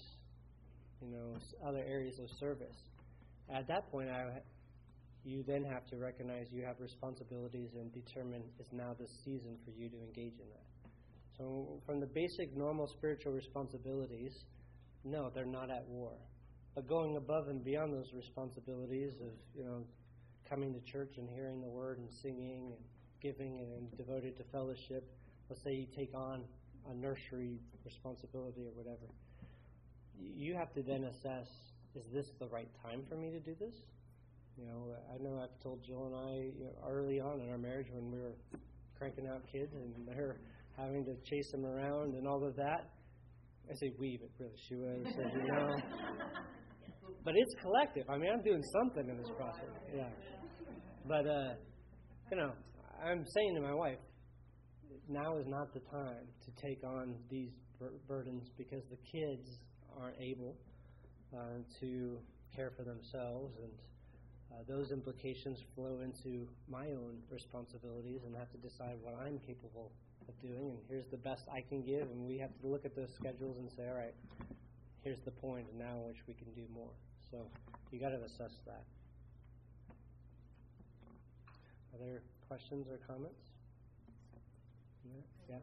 other areas of service. At that point, you then have to recognize you have responsibilities and determine is now the season for you to engage in that. So from the basic normal spiritual responsibilities, no, they're not at war. But going above and beyond those responsibilities of, coming to church and hearing the word and singing and giving and devoted to fellowship. Let's say you take on a nursery responsibility or whatever. You have to then assess, is this the right time for me to do this? I know I've told Jill and I early on in our marriage when we were cranking out kids and her having to chase them around and all of that. I say we, but really she was, But it's collective. I mean, I'm doing something in this process. Yeah. But, I'm saying to my wife, now is not the time to take on these burdens because the kids aren't able to care for themselves, and those implications flow into my own responsibilities, and I have to decide what I'm capable of doing, and here's the best I can give, and we have to look at those schedules and say, all right, here's the point, and now which we can do more. So you got to assess that. Other questions or comments? Yeah.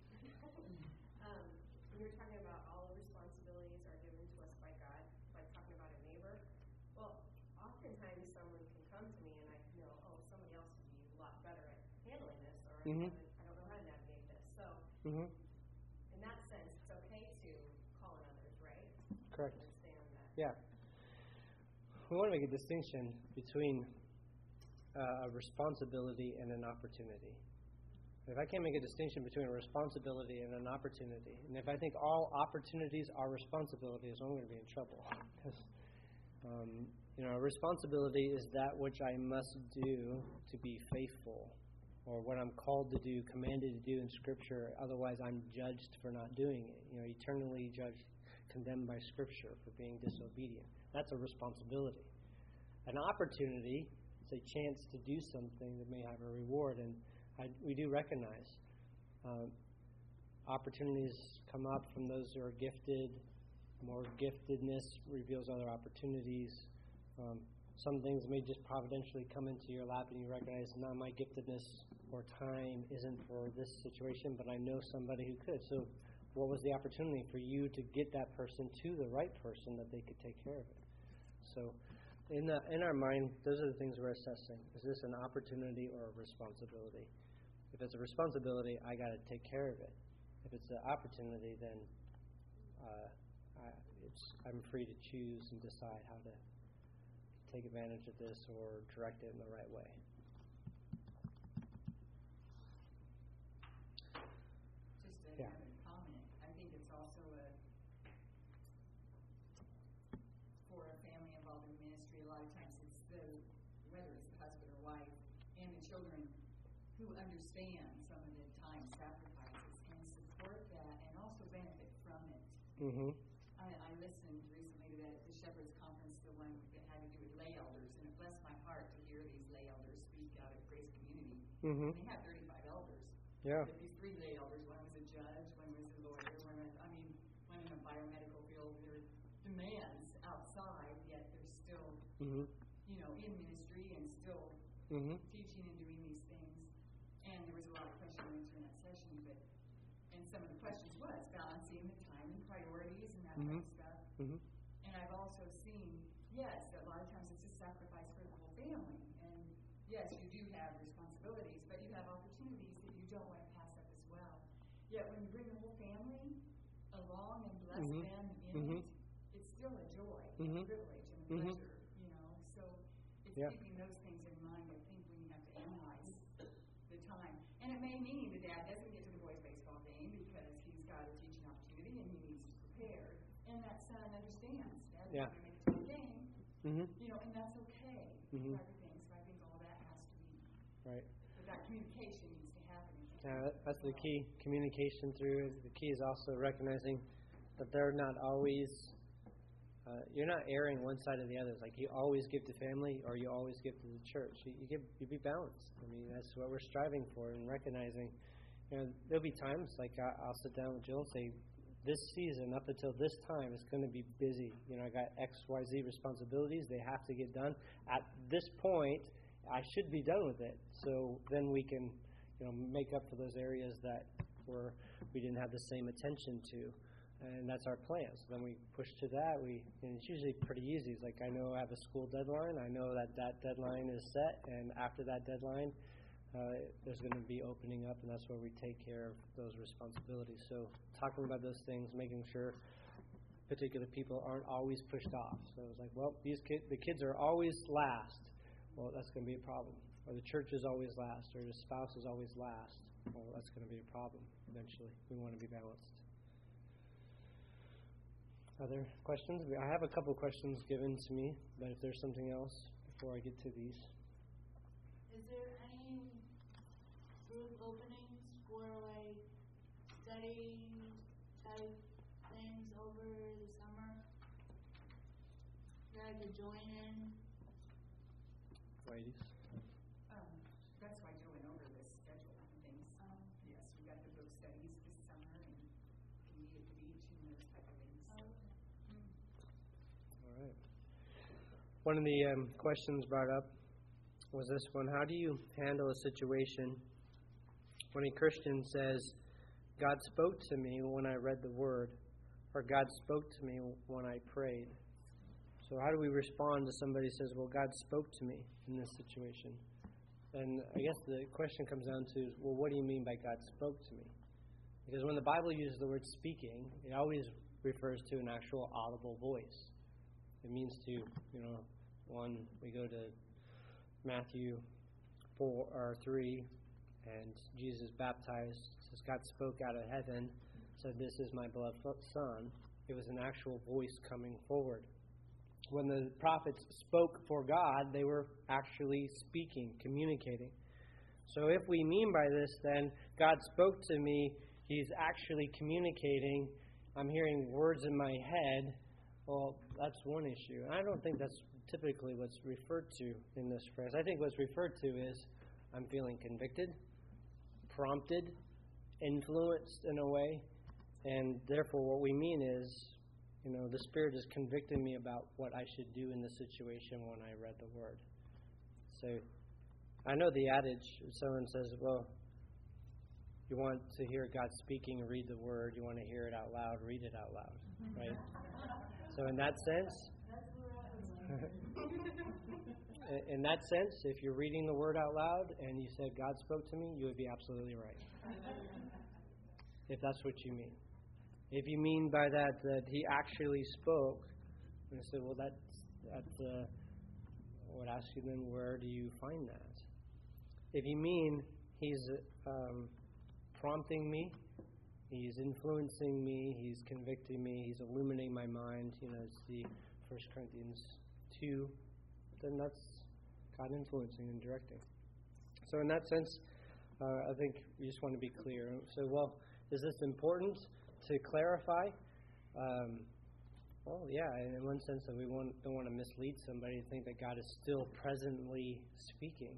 When you're talking about all the responsibilities are given to us by God, like talking about a neighbor, well, oftentimes someone can come to me and I know, somebody else would be a lot better at handling this, or I don't know how to navigate this. So, in that sense, it's okay to call on others, right? Correct. Understand that. Yeah. We want to make a distinction between a responsibility and an opportunity. If I can't make a distinction between a responsibility and an opportunity, and if I think all opportunities are responsibilities, I'm going to be in trouble. Because, a responsibility is that which I must do to be faithful, or what I'm called to do, commanded to do in Scripture. Otherwise, I'm judged for not doing it. Eternally judged, condemned by Scripture for being disobedient. That's a responsibility. An opportunity is a chance to do something that may have a reward, and we do recognize opportunities come up from those who are gifted. More giftedness reveals other opportunities. Some things may just providentially come into your lap and you recognize, now my giftedness or time isn't for this situation, but I know somebody who could. So what was the opportunity for you to get that person to the right person that they could take care of it? So in our mind, those are the things we're assessing. Is this an opportunity or a responsibility? If it's a responsibility, I got to take care of it. If it's an opportunity, then I'm free to choose and decide how to take advantage of this or direct it in the right way. Just another comment. I think it's also for a family involved in ministry, a lot of times it's whether it's the husband or wife and the children who understand some of the time sacrifices and support that and also benefit from it. Mm-hmm. I listened recently to the Shepherd's Conference, the one that had to do with lay elders, and it blessed my heart to hear these lay elders speak out at Grace Community. Mm-hmm. They have 35 elders. Yeah. But these 3 lay elders, one was a judge, one was a lawyer, one in a biomedical field. There are demands outside, yet they're still, in ministry and still teaching and doing these things. And there was a lot of question and answer in that session, and some of the questions was balancing the time and priorities and that kind of stuff. Mm-hmm. And I've also seen, yes, that a lot of times it's a sacrifice for the whole family. And yes, you do have responsibilities, but you have opportunities that you don't want to pass up as well. Yet when you bring the whole family along and bless them in it, it's still a joy, a privilege, and a pleasure, So it's keeping those things in mind, I think, when you have to analyze the time. And it may mean the dad doesn't get to the boys' baseball game because he's got a teaching opportunity and he needs to prepare. And that son understands. Dad's not going to make it to the game. And that's okay. For everything. So I think all that has to be. Right. But that communication needs to happen. That's the key. Communication through. The key is also recognizing that they're not always. You're not erring one side or the other. It's like you always give to family or you always give to the church. You be balanced. I mean, that's what we're striving for, and recognizing. There'll be times like I'll sit down with Jill and say, this season up until this time is going to be busy. I got X, Y, Z responsibilities. They have to get done. At this point, I should be done with it. So then we can, make up for those areas that we didn't have the same attention to. And that's our plan. So then we push to that. And it's usually pretty easy. It's like I know I have a school deadline. I know that deadline is set. And after that deadline, there's going to be opening up. And that's where we take care of those responsibilities. So talking about those things, making sure particular people aren't always pushed off. So it's like, well, the kids are always last. Well, that's going to be a problem. Or the church is always last, or the spouse is always last. Well, that's going to be a problem eventually. We want to be balanced. Other questions? I have a couple questions given to me, but if there's something else before I get to these. Is there any group openings for like study type things over the summer that I could join in? Ladies? That's why Joe went over this schedule and things. Yes, we got the book studies this summer and can meet at the beach and those type of things. All right. One of the questions brought up was this one. How do you handle a situation when a Christian says, God spoke to me when I read the Word, or God spoke to me when I prayed? So how do we respond to somebody who says, well, God spoke to me in this situation? And I guess the question comes down to, well, what do you mean by God spoke to me? Because when the Bible uses the word speaking, it always refers to an actual audible voice. It means to, we go to Matthew 4 or 3, and Jesus baptized, says God spoke out of heaven, said, this is my beloved Son. It was an actual voice coming forward. When the prophets spoke for God, they were actually speaking, communicating. So if we mean by this, then God spoke to me, He's actually communicating, I'm hearing words in my head, well, that's one issue. And I don't think that's typically what's referred to in this phrase. I think what's referred to is I'm feeling convicted, prompted, influenced in a way, and therefore what we mean is, the Spirit is convicting me about what I should do in the situation when I read the Word. So I know the adage, someone says, well, you want to hear God speaking, read the Word. You want to hear it out loud, read it out loud, right? So in that sense, if you're reading the Word out loud and you said, God spoke to me, you would be absolutely right. If that's what you mean. If you mean by that He actually spoke, and I said, well, that's I would ask you then, where do you find that? If you mean He's prompting me, He's influencing me, He's convicting me, He's illuminating my mind, it's the 1 Corinthians 2, then that's God influencing and directing. So in that sense, I think we just want to be clear. So, well, is this important to clarify? Well, yeah, in one sense that we don't want to mislead somebody to think that God is still presently speaking.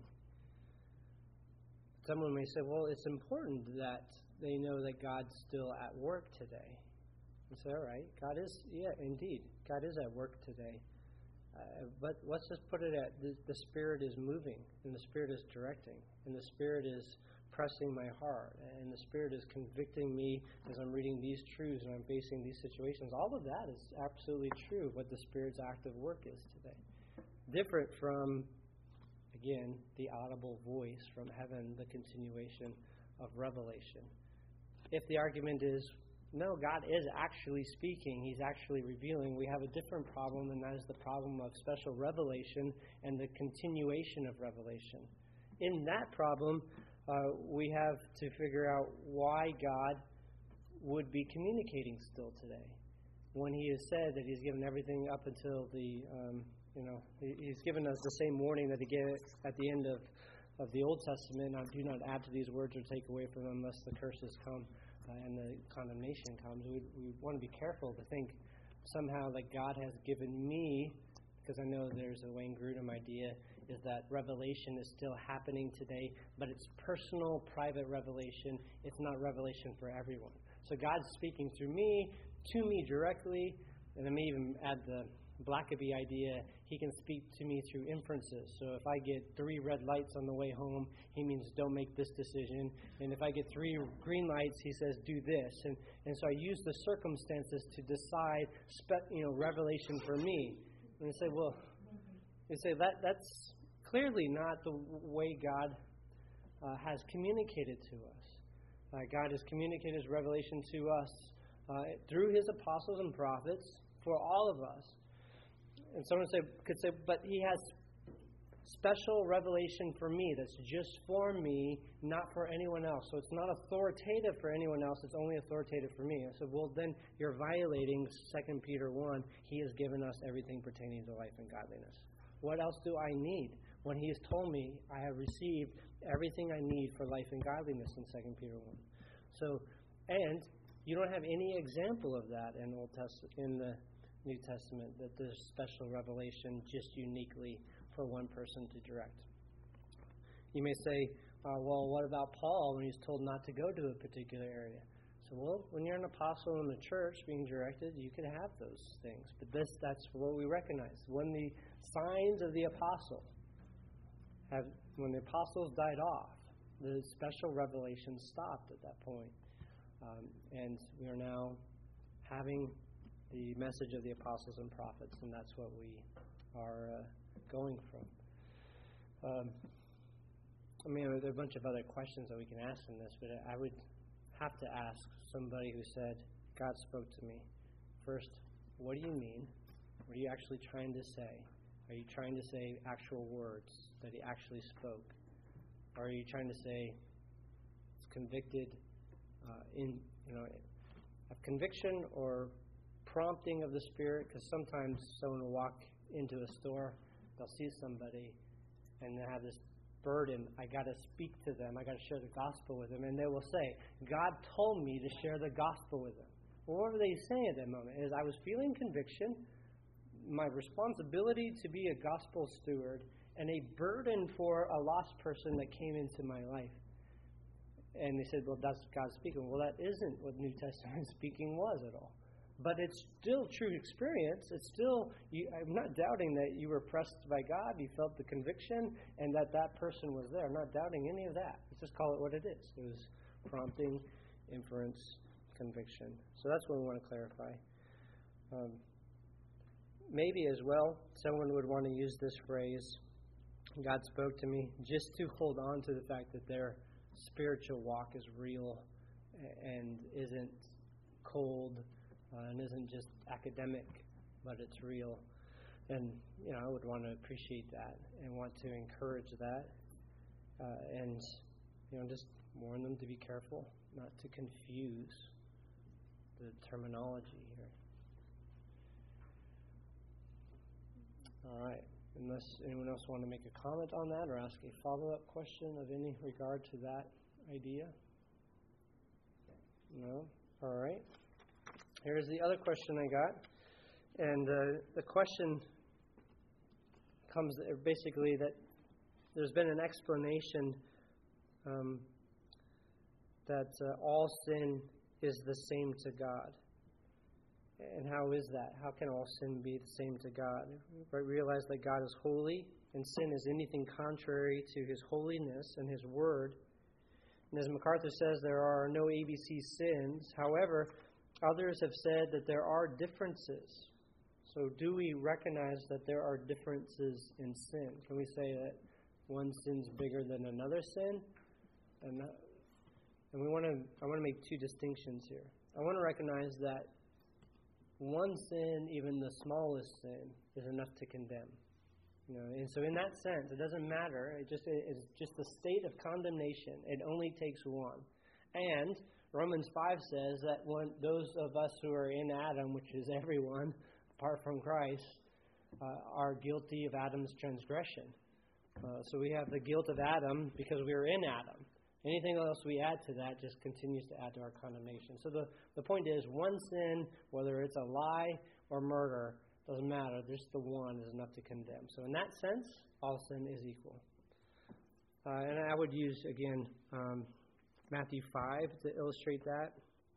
Someone may say, well, it's important that they know that God's still at work today. And say, all right, God is, yeah, indeed, God is at work today. But let's just put it at the Spirit is moving, and the Spirit is directing, and the Spirit is pressing my heart, and the Spirit is convicting me as I'm reading these truths and I'm facing these situations. All of that is absolutely true of what the Spirit's active work is today. Different from, again, the audible voice from heaven, the continuation of revelation. If the argument is, no, God is actually speaking, He's actually revealing, we have a different problem, and that is the problem of special revelation and the continuation of revelation. In that problem, we have to figure out why God would be communicating still today. When He has said that He's given everything up until He's given us the same warning that He gave at the end of the Old Testament, now do not add to these words or take away from them lest the curses come and the condemnation comes. We want to be careful to think somehow that God has given me, because I know there's a Wayne Grudem idea, is that revelation is still happening today, but it's personal, private revelation. It's not revelation for everyone. So God's speaking through me, to me directly, and I may even add the Blackaby idea. He can speak to me through inferences. So if I get 3 red lights on the way home, He means don't make this decision. And if I get 3 green lights, He says do this. And so I use the circumstances to decide, revelation for me. And they say, well, that's clearly not the way God has communicated to us. God has communicated His revelation to us through His apostles and prophets, for all of us. And someone could say, but he has special revelation for me that's just for me, not for anyone else. So it's not authoritative for anyone else. It's only authoritative for me. I said, well, then you're violating 2 Peter 1. He has given us everything pertaining to life and godliness. What else do I need? When he has told me I have received everything I need for life and godliness in 2 Peter 1. So, and you don't have any example of that in the New Testament, that there's special revelation just uniquely for one person to direct. You may say, well, what about Paul when he's told not to go to a particular area? So, well, when you're an apostle in the church being directed, you can have those things. But that's what we recognize. When the signs of the apostle when the apostles died off, the special revelation stopped at that point. And we are now having the message of the apostles and prophets, and that's what we are going from. There are a bunch of other questions that we can ask in this, but I would have to ask somebody who said, God spoke to me. First, what do you mean? What are you actually trying to say? Are you trying to say actual words that he actually spoke? Or are you trying to say it's convicted of conviction or prompting of the Spirit? Because sometimes someone will walk into a store, they'll see somebody, and they have this burden. I got to speak to them. I got to share the gospel with them. And they will say, God told me to share the gospel with them. Well, what were they saying at that moment? Is I was feeling conviction, my responsibility to be a gospel steward, and a burden for a lost person that came into my life. And they said, well, that's God speaking. Well, that isn't what New Testament speaking was at all. But it's still true experience. It's still, I'm not doubting that you were pressed by God, you felt the conviction, and that person was there. I'm not doubting any of that. Let's just call it what it is. It was prompting, inference, conviction. So that's what we want to clarify. Maybe as well, someone would want to use this phrase, God spoke to me, just to hold on to the fact that their spiritual walk is real and isn't cold and isn't just academic, but it's real. And, I would want to appreciate that and want to encourage that and, just warn them to be careful not to confuse the terminology here. All right. Unless anyone else want to make a comment on that or ask a follow-up question of any regard to that idea? No? All right. Here's the other question I got. And the question comes basically that there's been an explanation that all sin is the same to God. And how is that? How can all sin be the same to God? We realize that God is holy, and sin is anything contrary to His holiness and His Word. And as MacArthur says, there are no ABC sins. However, others have said that there are differences. So do we recognize that there are differences in sin? Can we say that one sin's bigger than another sin? And I want to make two distinctions here. I want to recognize that one sin, even the smallest sin, is enough to condemn. And so in that sense, it doesn't matter. It's just the state of condemnation. It only takes one. And Romans 5 says that those of us who are in Adam, which is everyone apart from Christ, are guilty of Adam's transgression. So we have the guilt of Adam because we are in Adam. Anything else we add to that just continues to add to our condemnation. So the point is, one sin, whether it's a lie or murder, doesn't matter. Just the one is enough to condemn. So in that sense, all sin is equal. And I would use, again, Matthew 5 to illustrate that.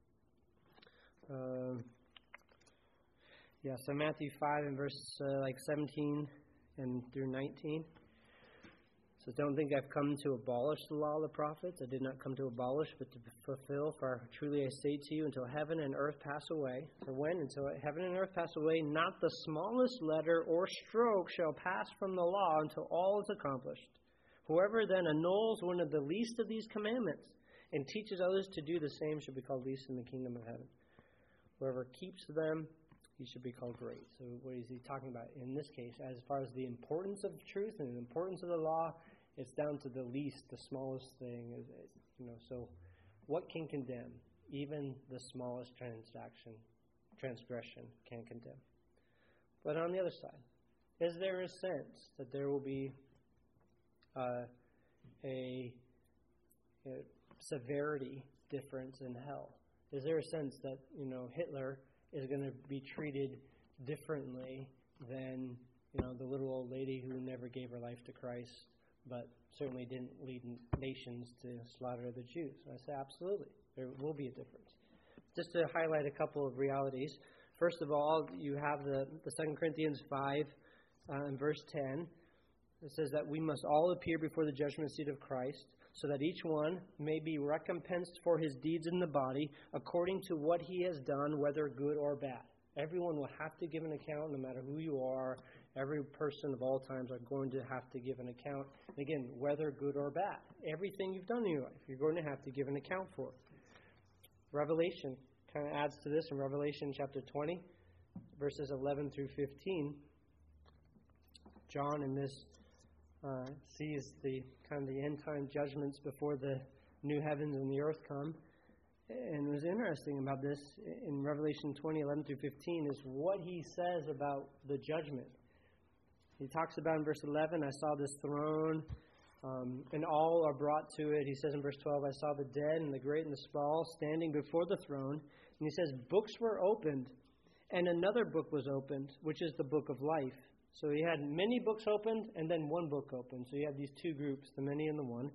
So Matthew 5 and verse 17 and through 19. So don't think I've come to abolish the law of the prophets. I did not come to abolish, but to fulfill. For truly I say to you, until heaven and earth pass away. So when? Until heaven and earth pass away, not the smallest letter or stroke shall pass from the law until all is accomplished. Whoever then annuls one of the least of these commandments and teaches others to do the same shall be called least in the kingdom of heaven. Whoever keeps them he should be called great. So what is he talking about in this case? As far as the importance of truth and the importance of the law, it's down to the least, the smallest thing. So what can condemn? Even the smallest transgression can condemn. But on the other side, is there a sense that there will be a severity difference in hell? Is there a sense that, Hitler is going to be treated differently than, the little old lady who never gave her life to Christ, but certainly didn't lead nations to slaughter the Jews? And I say absolutely. There will be a difference. Just to highlight a couple of realities. First of all, you have the 2 Corinthians 5 and verse 10. It says that we must all appear before the judgment seat of Christ, so that each one may be recompensed for his deeds in the body according to what he has done, whether good or bad. Everyone will have to give an account, no matter who you are. Every person of all times are going to have to give an account. Again, whether good or bad. Everything you've done in your life, you're going to have to give an account for. Revelation kind of adds to this in Revelation chapter 20, verses 11 through 15. John in this sees the kind of the end time judgments before the new heavens and the earth come. And what's interesting about this in Revelation 20, 11 through 15 is what he says about the judgment. He talks about in verse 11, I saw this throne, and all are brought to it. He says in verse 12, I saw the dead and the great and the small standing before the throne. And he says, books were opened, and another book was opened, which is the book of life. So he had many books opened, and then one book opened. So you have these two groups, the many and the one.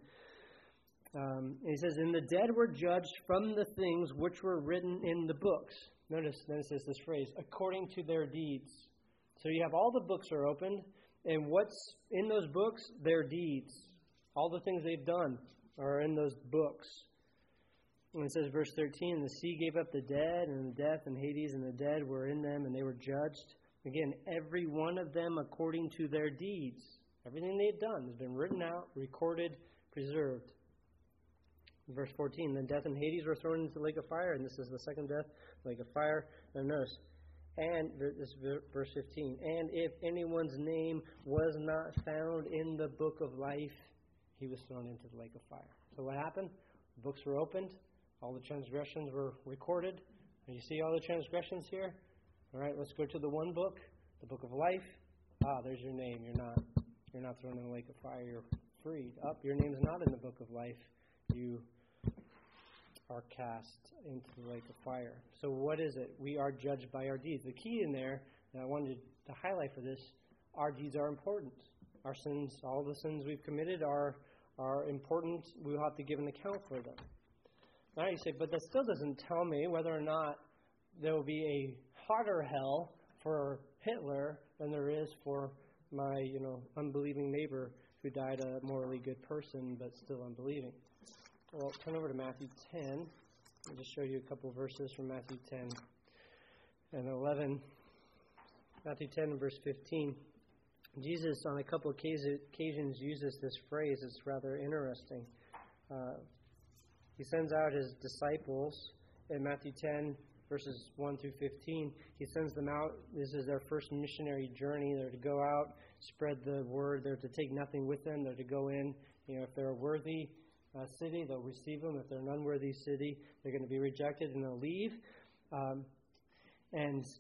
And he says, and the dead were judged from the things which were written in the books. Notice, then it says this phrase, according to their deeds. So you have all the books are opened, and what's in those books? Their deeds. All the things they've done are in those books. And it says, verse 13, the sea gave up the dead, and the death and Hades and the dead were in them, and they were judged. Again, every one of them according to their deeds. Everything they've done has been written out, recorded, preserved. Verse 14, then death and Hades were thrown into the lake of fire, and this is the second death, lake of fire. Now notice, and this is verse 15, and if anyone's name was not found in the book of life, he was thrown into the lake of fire. So what happened? The books were opened, all the transgressions were recorded. And you see all the transgressions here? All right, let's go to the one book, the book of life. There's your name. You're not thrown in the lake of fire. You're freed. Your name's not in the book of life. You are cast into the lake of fire. So what is it? We are judged by our deeds. The key in there that I wanted to highlight for this, our deeds are important. Our sins, all the sins we've committed are important. We will have to give an account for them. Now you say, but that still doesn't tell me whether or not there will be a hotter hell for Hitler than there is for my, unbelieving neighbor who died a morally good person but still unbelieving. Well, turn over to Matthew 10. I'll just show you a couple of verses from Matthew 10 and 11. Matthew 10 and verse 15. Jesus, on a couple of occasions, uses this phrase. It's rather interesting. He sends out his disciples in Matthew 10, verses 1 through 15. He sends them out. This is their first missionary journey. They're to go out, spread the word. They're to take nothing with them. They're to go in. If they're a worthy city, they'll receive them. If they're an unworthy city, they're going to be rejected and they'll leave. And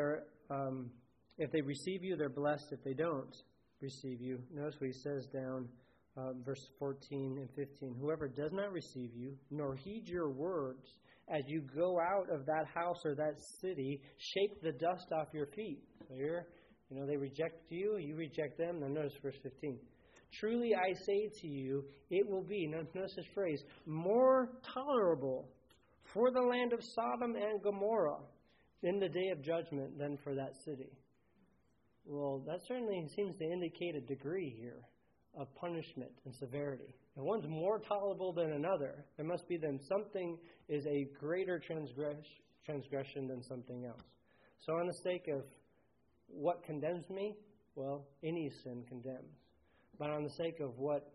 if they receive you, they're blessed. If they don't receive you, notice what he says down verse 14 and 15. Whoever does not receive you, nor heed your words, as you go out of that house or that city, shake the dust off your feet. So here, they reject you, you reject them. Now notice verse 15. Truly I say to you, it will be, now notice this phrase, more tolerable for the land of Sodom and Gomorrah in the day of judgment than for that city. Well, that certainly seems to indicate a degree here of punishment and severity. And one's more tolerable than another. There must be then something is a greater transgression than something else. So on the sake of what condemns me, well, any sin condemns. But on the sake of what,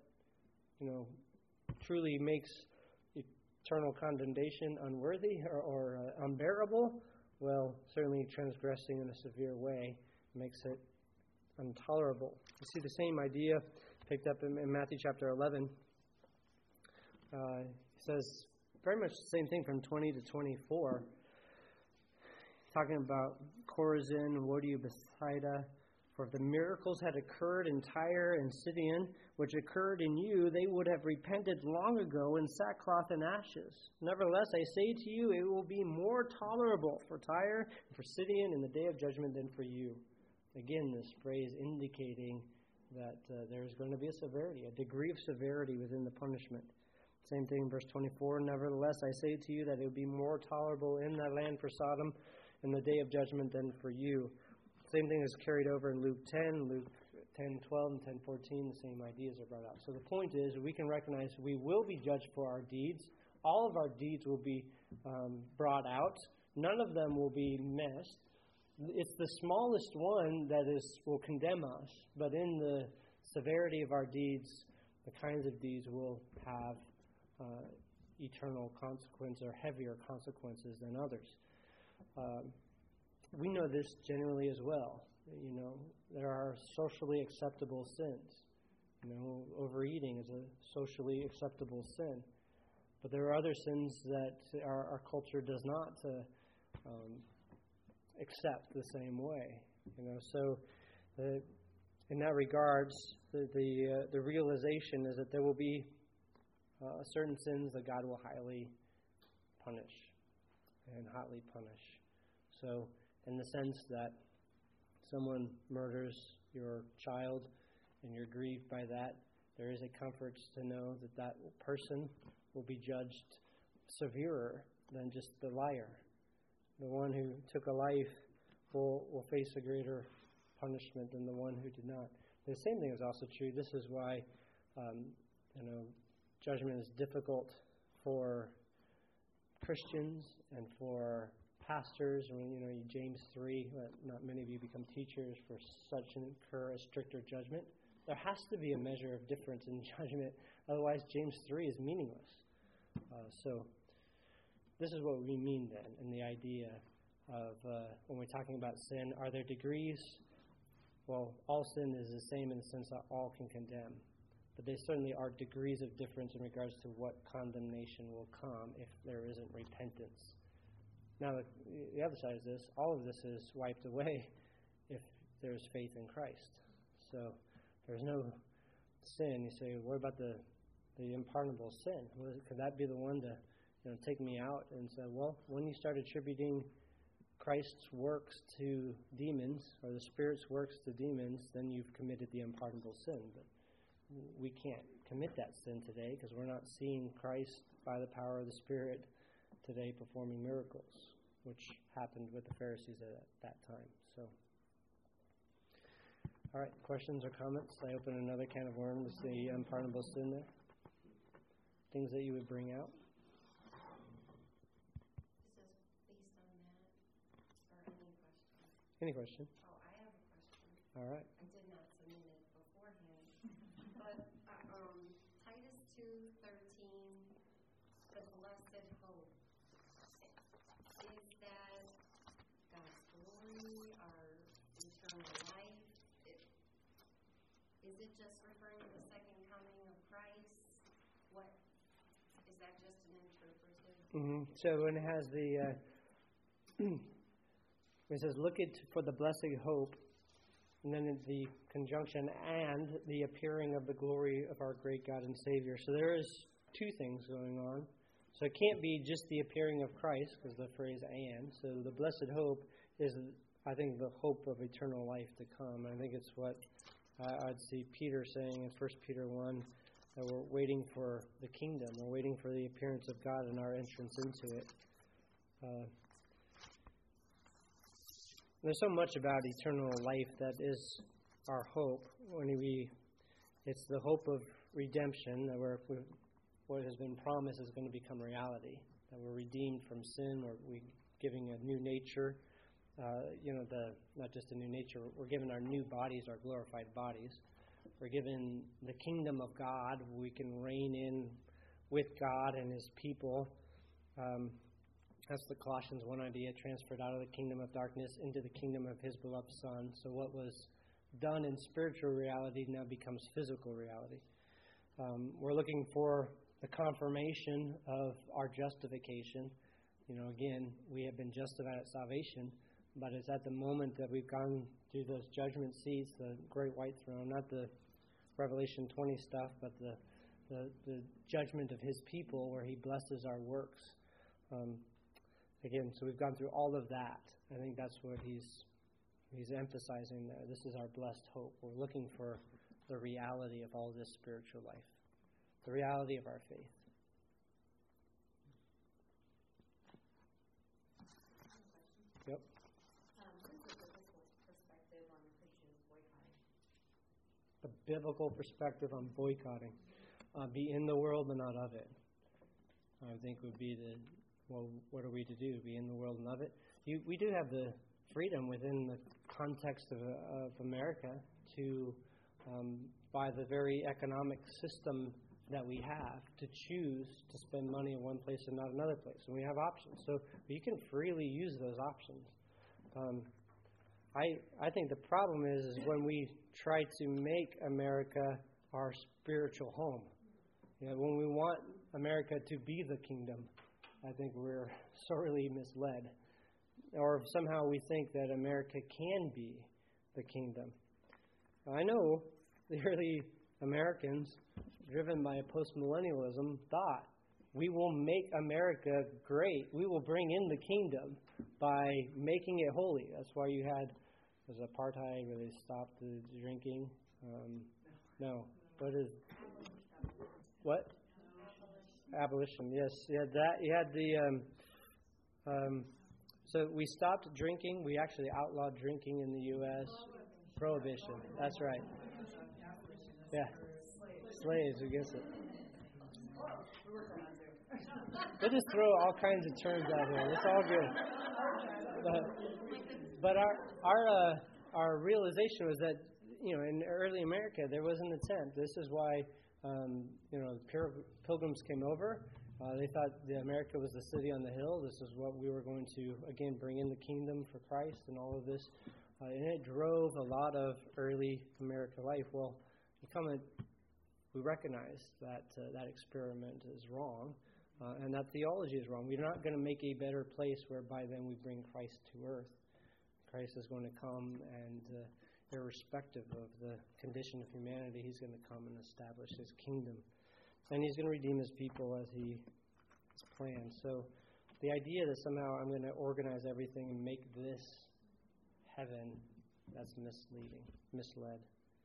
truly makes eternal condemnation unworthy or unbearable, Well, certainly transgressing in a severe way makes it intolerable. You see the same idea picked up in Matthew chapter 11. It says very much the same thing from 20 to 24. Talking about Chorazin, woe to you, Bethsaida. For if the miracles had occurred in Tyre and Sidon, which occurred in you, they would have repented long ago in sackcloth and ashes. Nevertheless, I say to you, it will be more tolerable for Tyre and for Sidon in the day of judgment than for you. Again, this phrase indicating that there is going to be a severity, a degree of severity within the punishment. Same thing in verse 24. Nevertheless, I say to you that it will be more tolerable in that land for Sodom in the day of judgment than for you. Same thing is carried over in Luke 10, Luke 10:12 and 10:14. The same ideas are brought out. So the point is, we can recognize we will be judged for our deeds. All of our deeds will be brought out. None of them will be missed. It's the smallest one that will condemn us. But in the severity of our deeds, the kinds of deeds will have eternal consequence or heavier consequences than others. We know this generally as well. There are socially acceptable sins. Overeating is a socially acceptable sin. But there are other sins that our culture does not accept the same way. So in that regards, the realization is that there will be certain sins that God will highly punish and hotly punish. So in the sense that someone murders your child and you're grieved by that, there is a comfort to know that that person will be judged severer than just the liar. The one who took a life will face a greater punishment than the one who did not. The same thing is also true. This is why judgment is difficult for Christians and for pastors. James 3, not many of you become teachers, for such incur a stricter judgment. There has to be a measure of difference in judgment. Otherwise, James 3 is meaningless. So this is what we mean then in the idea of when we're talking about sin. Are there degrees? Well, all sin is the same in the sense that all can condemn. But there certainly are degrees of difference in regards to what condemnation will come if there isn't repentance. Now, the other side of this, all of this is wiped away if there's faith in Christ. So there's no sin. You say, what about the unpardonable sin? Could that be the one to take me out? And say, well, when you start attributing Christ's works to demons, or the Spirit's works to demons, then you've committed the unpardonable sin. But we can't commit that sin today because we're not seeing Christ by the power of the Spirit today performing miracles, which happened with the Pharisees at that time. So, all right, questions or comments? I open another can of worms, the unpardonable sin there. Things that you would bring out? This is based on that, or Any any question? question? Oh, I have a question. All right. I did not submit it beforehand, but Titus 2:13, the blessed hope. Is that God's glory, our eternal life? Is it just referring to the second coming of Christ? What is that? Just an interpretive? Mm-hmm. So when it has it says, look for the blessed hope, and then the conjunction, and the appearing of the glory of our great God and Savior. So there is two things going on. So it can't be just the appearing of Christ, because the phrase and. So the blessed hope is, I think, the hope of eternal life to come. I think it's what I'd see Peter saying in 1 Peter 1, that we're waiting for the kingdom. We're waiting for the appearance of God and our entrance into it. There's so much about eternal life that is our hope. It's the hope of redemption, that what has been promised is going to become reality. That we're redeemed from sin, or we're giving a new nature. Not just a new nature. We're given our new bodies, our glorified bodies. We're given the kingdom of God. We can reign in with God and His people. That's the Colossians 1 idea, transferred out of the kingdom of darkness into the kingdom of his beloved Son. So what was done in spiritual reality now becomes physical reality. We're looking for the confirmation of our justification. Again, we have been justified at salvation, but it's at the moment that we've gone through those judgment seats, the great white throne, not the Revelation 20 stuff, but the judgment of his people where he blesses our works. Again, so we've gone through all of that. I think that's what he's emphasizing there. This is our blessed hope. We're looking for the reality of all this spiritual life, the reality of our faith. Yep. What is the biblical perspective on Christians boycotting? The biblical perspective on boycotting. Be in the world, but not of it. I think would be what are we to do? Be in the world and of it? We do have the freedom within the context of America to, by the very economic system that we have, to choose to spend money in one place and not another place. And we have options. So you can freely use those options. I think the problem is when we try to make America our spiritual home. When we want America to be the kingdom, I think we're sorely misled. Or somehow we think that America can be the kingdom. I know the early Americans, driven by postmillennialism, thought, we will make America great. We will bring in the kingdom by making it holy. That's why you had, was apartheid where they stopped the drinking? No. What? Abolition, yes. You had that. You had the... So we stopped drinking. We actually outlawed drinking in the U.S. Prohibition. That's right. Yeah. Slaves, I guess it. They just throw all kinds of terms out here. It's all good. But our realization was that, in early America, there was an attempt. This is why, pilgrims came over. They thought America was the city on the hill. This is what we were going to, again, bring in the kingdom for Christ and all of this. And it drove a lot of early American life. Well, we recognize that that experiment is wrong and that theology is wrong. We're not going to make a better place whereby then we bring Christ to earth. Christ is going to come and irrespective of the condition of humanity, he's going to come and establish his kingdom. And he's going to redeem his people as he has planned. So the idea that somehow I'm going to organize everything and make this heaven, that's misled.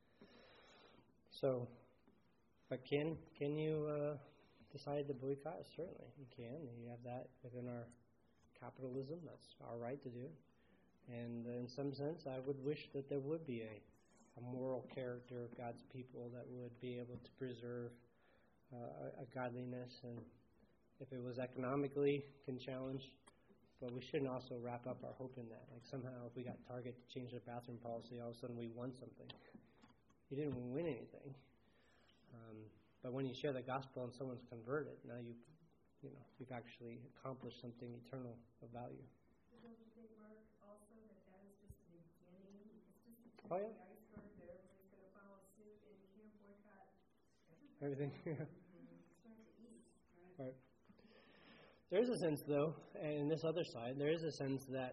So, but can you decide to boycott? Certainly, you can. You have that within our capitalism. That's our right to do. And in some sense, I would wish that there would be a moral character of God's people that would be able to preserve a godliness, and if it was economically can challenge, but we shouldn't also wrap up our hope in that. Like somehow if we got Target to change their bathroom policy, all of a sudden we won something. You didn't win anything. But when you share the gospel and someone's converted, now you've actually accomplished something eternal of value. Don't you think, Mark, also that is just the beginning? It's just the tip Oh, of yeah. the iceberg that everybody's going to follow suit and you can't boycott Everything. start to eat. Right. There is a sense, though, and this other side, there is a sense that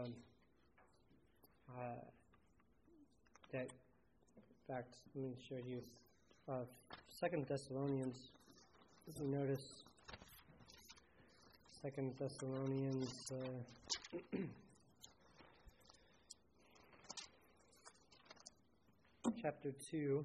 in fact, let me show you 2 Thessalonians. If you notice, 2 Thessalonians chapter 2.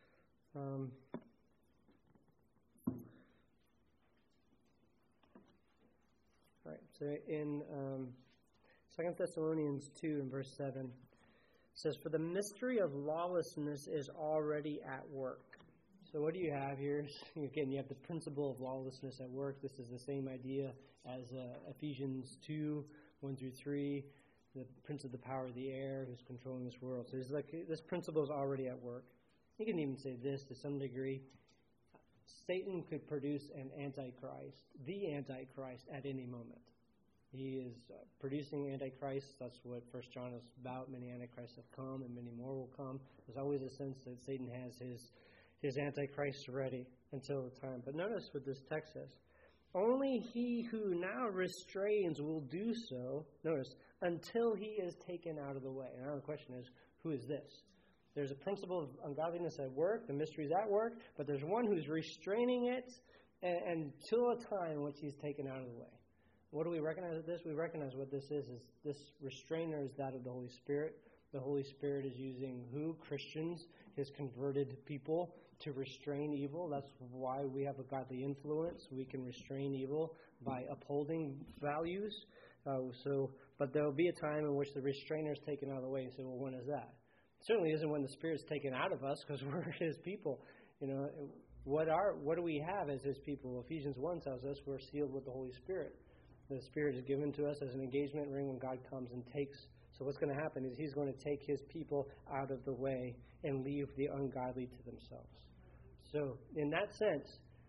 Right, so in 2 Thessalonians 2 and verse 7, it says, "For the mystery of lawlessness is already at work." So what do you have here? Again, you have the principle of lawlessness at work. This is the same idea as Ephesians 2, 1 through 3, the prince of the power of the air who's controlling this world. So it's like this principle is already at work. You can even say this to some degree. Satan could produce an antichrist, the antichrist, at any moment. He is producing Antichrist. That's what 1 John is about. Many Antichrists have come, and many more will come. There's always a sense that Satan has his Antichrist ready until the time. But notice what this text says. Only he who now restrains will do so, notice, until he is taken out of the way. Now the question is, who is this? There's a principle of ungodliness at work, the mystery is at work, but there's one who's restraining it until a time in which he's taken out of the way. What do we recognize with this? We recognize what this is this restrainer is that of the Holy Spirit. The Holy Spirit is using who? Christians, his converted people, to restrain evil. That's why we have a godly influence. We can restrain evil by upholding values. But there will be a time in which the restrainer is taken out of the way. You say, well, when is that? It certainly isn't when the Spirit's taken out of us, because we're his people. What do we have as his people? Ephesians 1 tells us we're sealed with the Holy Spirit. The Spirit is given to us as an engagement ring when God comes and takes. So what's going to happen is he's going to take his people out of the way and leave the ungodly to themselves. So in that sense,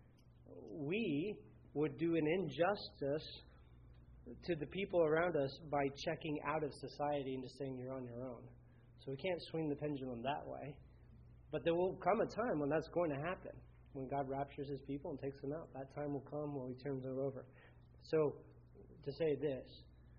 we would do an injustice to the people around us by checking out of society and just saying you're on your own. So we can't swing the pendulum that way. But there will come a time when that's going to happen, when God raptures his people and takes them out. That time will come when he turns them over. So to say this,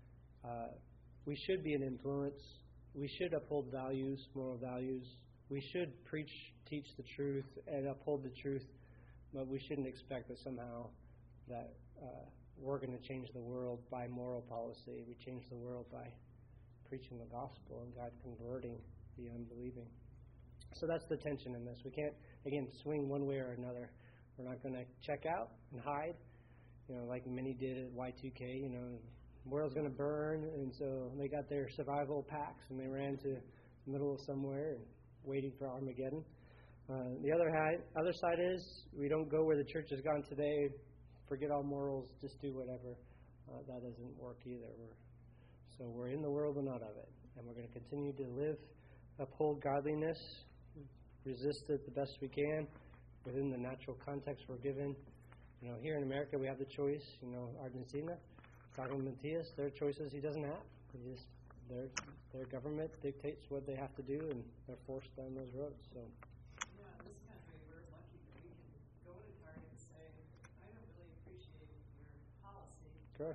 we should be an influence. We should uphold values, moral values. We should teach the truth, and uphold the truth. But we shouldn't expect that somehow that we're going to change the world by moral policy. We change the world by preaching the gospel and God converting the unbelieving. So that's the tension in this. We can't, again, swing one way or another. We're not going to check out and hide, like many did at Y2K. The world's going to burn, and so they got their survival packs and they ran to the middle of somewhere and waiting for Armageddon. The other side is we don't go where the church has gone today. Forget all morals, just do whatever. That doesn't work either. We're in the world and not of it, and we're going to continue to uphold godliness, resist it the best we can within the natural context we're given. Here in America we have the choice. Argentina, Carlos Matias, there are choices he doesn't have. Their government dictates what they have to do, and they're forced down those roads. So. Yeah, in this country we're lucky that we can go to Target and say, I don't really appreciate your policy. Sure.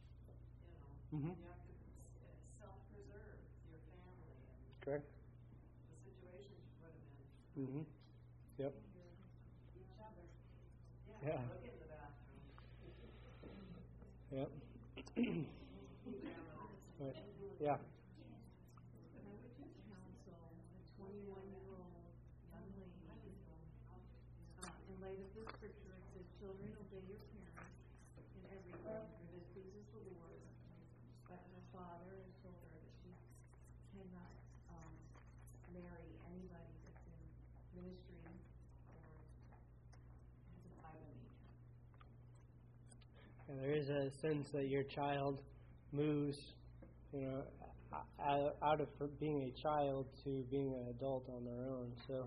You have to self-preserve your family and Correct. the situations you put them in. Mm-hmm. Yep. Each other. Yeah. Look in the bathroom. Yep. Right. Yeah. And I would just counsel a 21-year-old young lady in light of the scripture. It says, children, obey your parents in everything, for this pleases the Lord. But her father has told her that she cannot marry anybody that's in ministry or has a Bible major. And there is a sense that your child moves, out of being a child to being an adult on their own. So,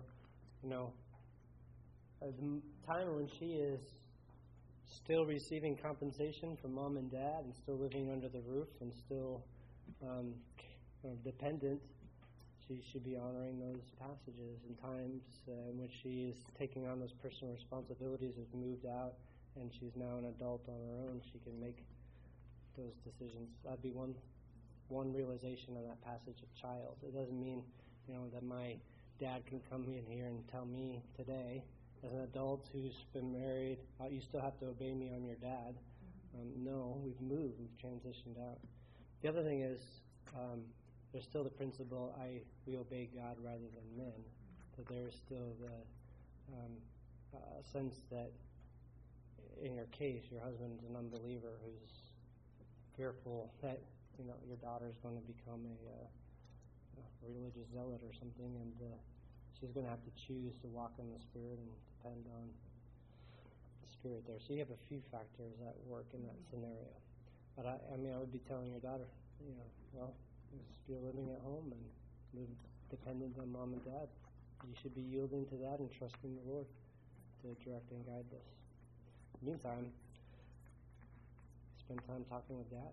the time when she is still receiving compensation from mom and dad and still living under the roof and still dependent, she should be honoring those passages. And times in which she is taking on those personal responsibilities, has moved out, and she's now an adult on her own, she can make those decisions. That'd be one realization of that passage of child. It doesn't mean, that my dad can come in here and tell me today, as an adult who's been married, you still have to obey me. I'm your dad. No, we've moved. We've transitioned out. The other thing is, there's still the principle, we obey God rather than men. That there is still the sense that, in your case, your husband's an unbeliever who's fearful that your daughter is going to become a religious zealot or something, and she's going to have to choose to walk in the Spirit and depend on the Spirit there. So you have a few factors at work in that scenario. But I would be telling your daughter, if you're living at home and live dependent on mom and dad, you should be yielding to that and trusting the Lord to direct and guide this. In the meantime, spend time talking with dad,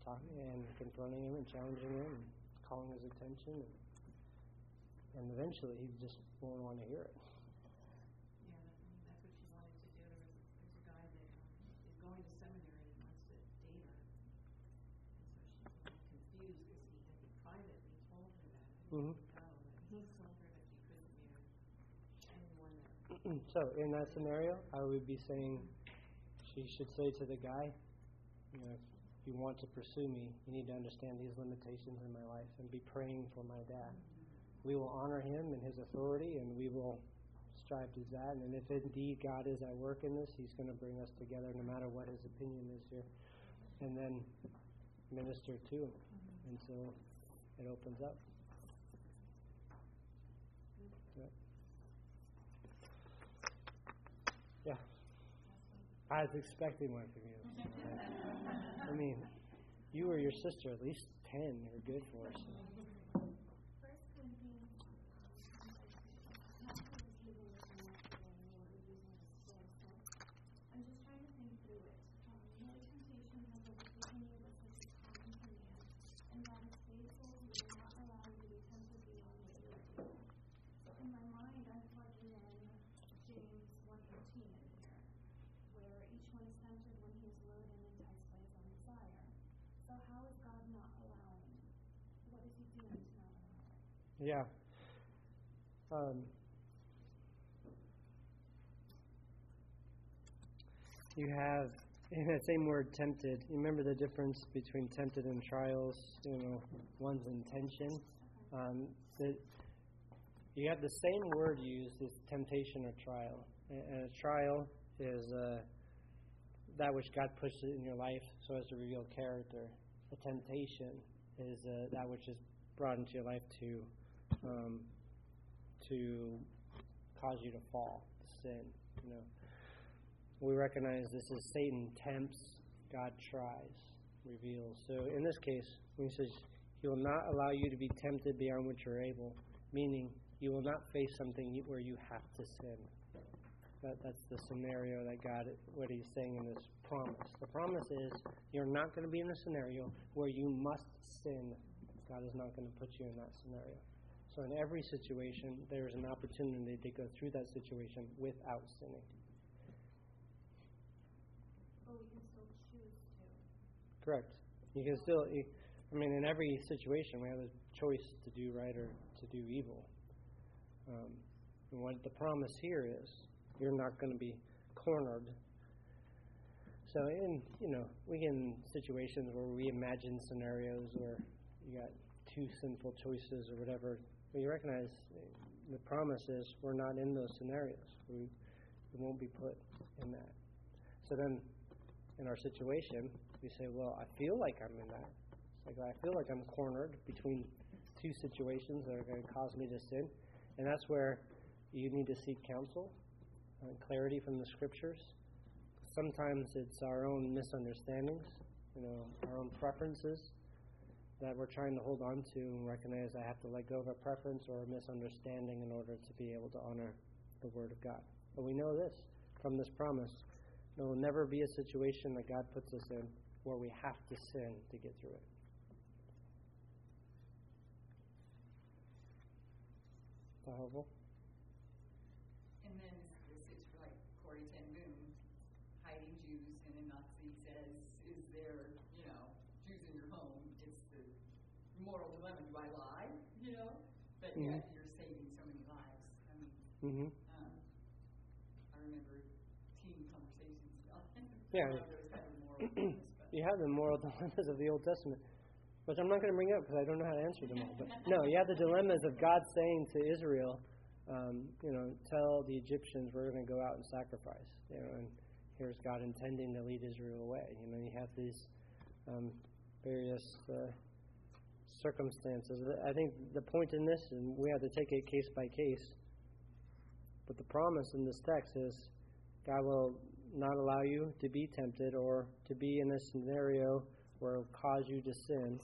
and confronting him and challenging him and calling his attention. And eventually he just won't want to hear it. Yeah, that's what she wanted to do. There's a guy that is going to seminary and wants to date her. And so she's a little confused because he had privately told her that. Mm-hmm. He told her that she couldn't marry anyone that. So in that scenario, I would be saying she should say to the guy, if you want to pursue me, you need to understand these limitations in my life and be praying for my dad. We will honor him and his authority, and we will strive to that. And if indeed God is at work in this, he's going to bring us together no matter what his opinion is here. And then minister to him until it opens up. Yeah. I was expecting one from you. I mean, you or your sister, at least 10 are good for us. I'm just trying to think through it. No temptation has overtaken you but such is common to man, and God is faithful, He will not allow you to be tempted beyond what you are able. So in my mind, I'm plugging in James 1:15 in here, where each one is tempted when he is lured and enticed by his own desire. So how is God not allowing? What is He doing to not allow it? Yeah. You have, in that same word, tempted. You remember the difference between tempted and trials? One's intention. You have the same word used as temptation or trial. And a trial is that which God pushes in your life so as to reveal character. A temptation is that which is brought into your life to cause you to fall, to sin. We recognize this is Satan tempts, God tries, reveals. So in this case, when he says, He will not allow you to be tempted beyond what you're able, meaning you will not face something where you have to sin. That's the scenario that God, what He's saying in this promise. The promise is you're not going to be in a scenario where you must sin. God is not going to put you in that scenario. So in every situation, there's an opportunity to go through that situation without sinning. But we can still choose to. Correct. You can still, in every situation, we have a choice to do right or to do evil. And what the promise here is, you're not going to be cornered. So we get in situations where we imagine scenarios where you got two sinful choices or whatever. But you recognize the promise is we're not in those scenarios. We won't be put in that. So then, in our situation, we say, well, I feel like I'm in that. It's like I feel like I'm cornered between two situations that are going to cause me to sin. And that's where you need to seek counsel and clarity from the Scriptures. Sometimes it's our own misunderstandings, our own preferences that we're trying to hold on to and recognize I have to let go of a preference or a misunderstanding in order to be able to honor the Word of God. But we know this from this promise. There will never be a situation that God puts us in where we have to sin to get through it. Is that helpful? And then this is for like Corrie ten Boom, hiding Jews, and a Nazi says, is there, Jews in your home? It's the moral dilemma. Do I lie? But yet you're saving so many lives. I remember teen conversations about it. Yeah. You have the moral dilemmas of the Old Testament, which I'm not going to bring up because I don't know how to answer them all. But no, you have the dilemmas of God saying to Israel, tell the Egyptians we're going to go out and sacrifice. And here's God intending to lead Israel away. You have these various circumstances. I think the point in this, and we have to take it case by case, but the promise in this text is God will not allow you to be tempted or to be in a scenario where it will cause you to sin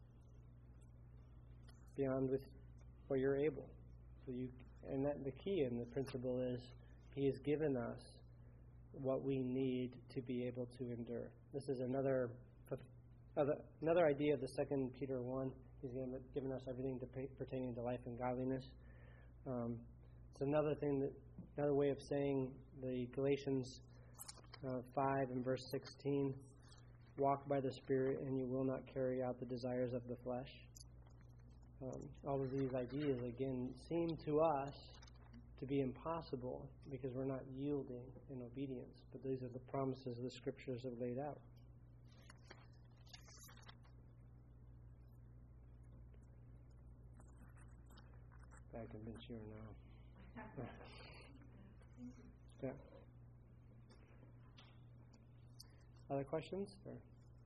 beyond with what you're able. And that the key and the principle is He has given us what we need to be able to endure. This is another Another idea of the 2 Peter 1, he's given us everything pertaining to life and godliness. It's another way of saying the Galatians 5 and verse 16, walk by the Spirit and you will not carry out the desires of the flesh. All of these ideas, again, seem to us to be impossible because we're not yielding in obedience. But these are the promises the Scriptures have laid out. I convince you now. Yeah. Other questions? Or?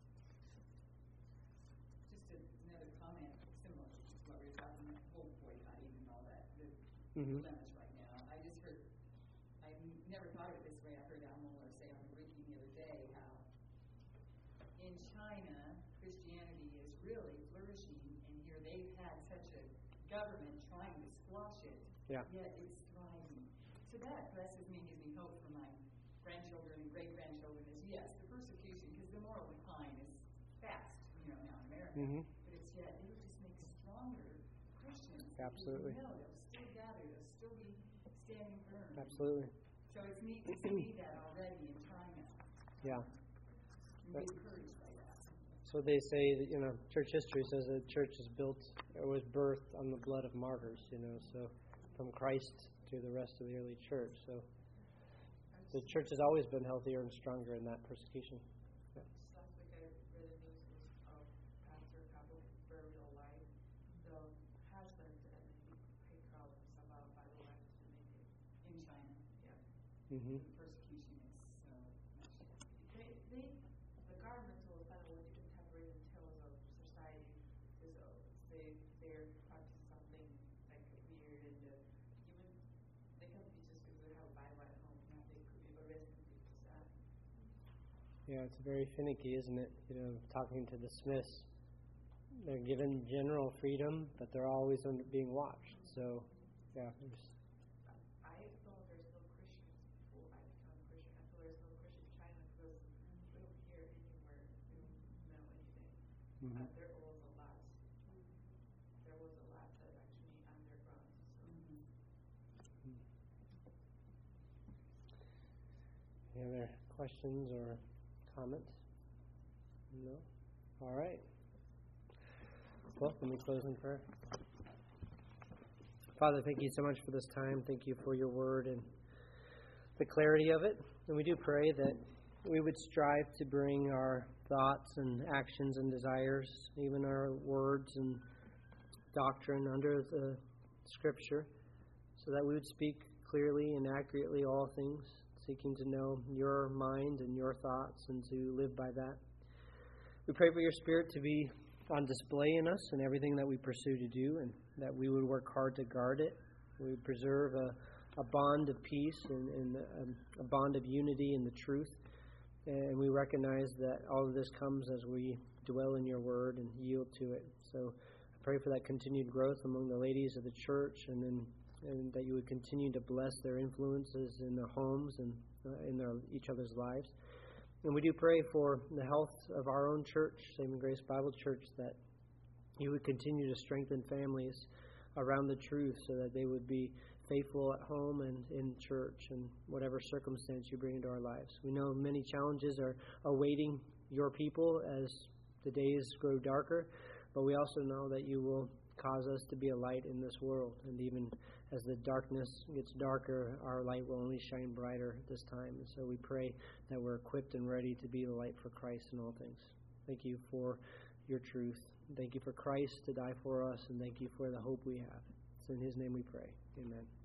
Just another comment similar to what we were talking about, whole boycotting and all that, the dilemmas right now. I never thought of it this way. I heard Al Mohler say on the Wiki the other day how in China, Christianity is really flourishing, and here they've had such a government trying to squash it, yet it's thriving. So that blesses me, gives me hope for my grandchildren and great-grandchildren is, yes, the persecution, because the moral decline is fast, now in America, but it's yet, it will just make stronger Christians. Absolutely. They'll still gather, they'll still be standing firm. Absolutely. So it's neat to see that already in China. Yeah. And be encouraged by that. So they say that, church history says that church was birthed on the blood of martyrs, so from Christ to the rest of the early church. So the church has always been healthier and stronger in that persecution. Yeah. Last week I read the news of Pastor couple very real life. The husband and he picked up some Bible verses to make it In China. Yeah. Mm-hmm. The persecution is so much. The governmental family have written tales of society is they're practicing something like weird and even they can be just because they have a Bible at home. They could be arrested because of that. Yeah, it's very finicky, isn't it? Talking to the Smiths, they're given general freedom, but they're always being watched. So, yeah. I thought there's no Christians before I became Christian. I thought there's no Christian in China because we don't hear anywhere, we don't know anything. There was a lot. There was a lot that actually underground. So. Any other questions or comments? No? All right. Well, let me close in prayer. Father, thank you so much for this time. Thank you for your word and the clarity of it. And we do pray that we would strive to bring our thoughts and actions and desires, even our words and doctrine under the Scripture, so that we would speak clearly and accurately all things, seeking to know your mind and your thoughts and to live by that. We pray for your Spirit to be on display in us in everything that we pursue to do, and that we would work hard to guard it. We would preserve a bond of peace and a bond of unity in the truth. And we recognize that all of this comes as we dwell in your word and yield to it. So I pray for that continued growth among the ladies of the church, and that you would continue to bless their influences in their homes and in each other's lives. And we do pray for the health of our own church, Saving Grace Bible Church, that you would continue to strengthen families around the truth so that they would be faithful at home and in church and whatever circumstance you bring into our lives. We know many challenges are awaiting your people as the days grow darker, but we also know that you will cause us to be a light in this world. And even as the darkness gets darker, our light will only shine brighter this time. And so we pray that we're equipped and ready to be the light for Christ in all things. Thank you for your truth. Thank you for Christ to die for us, and thank you for the hope we have. It's in his name we pray. Amen.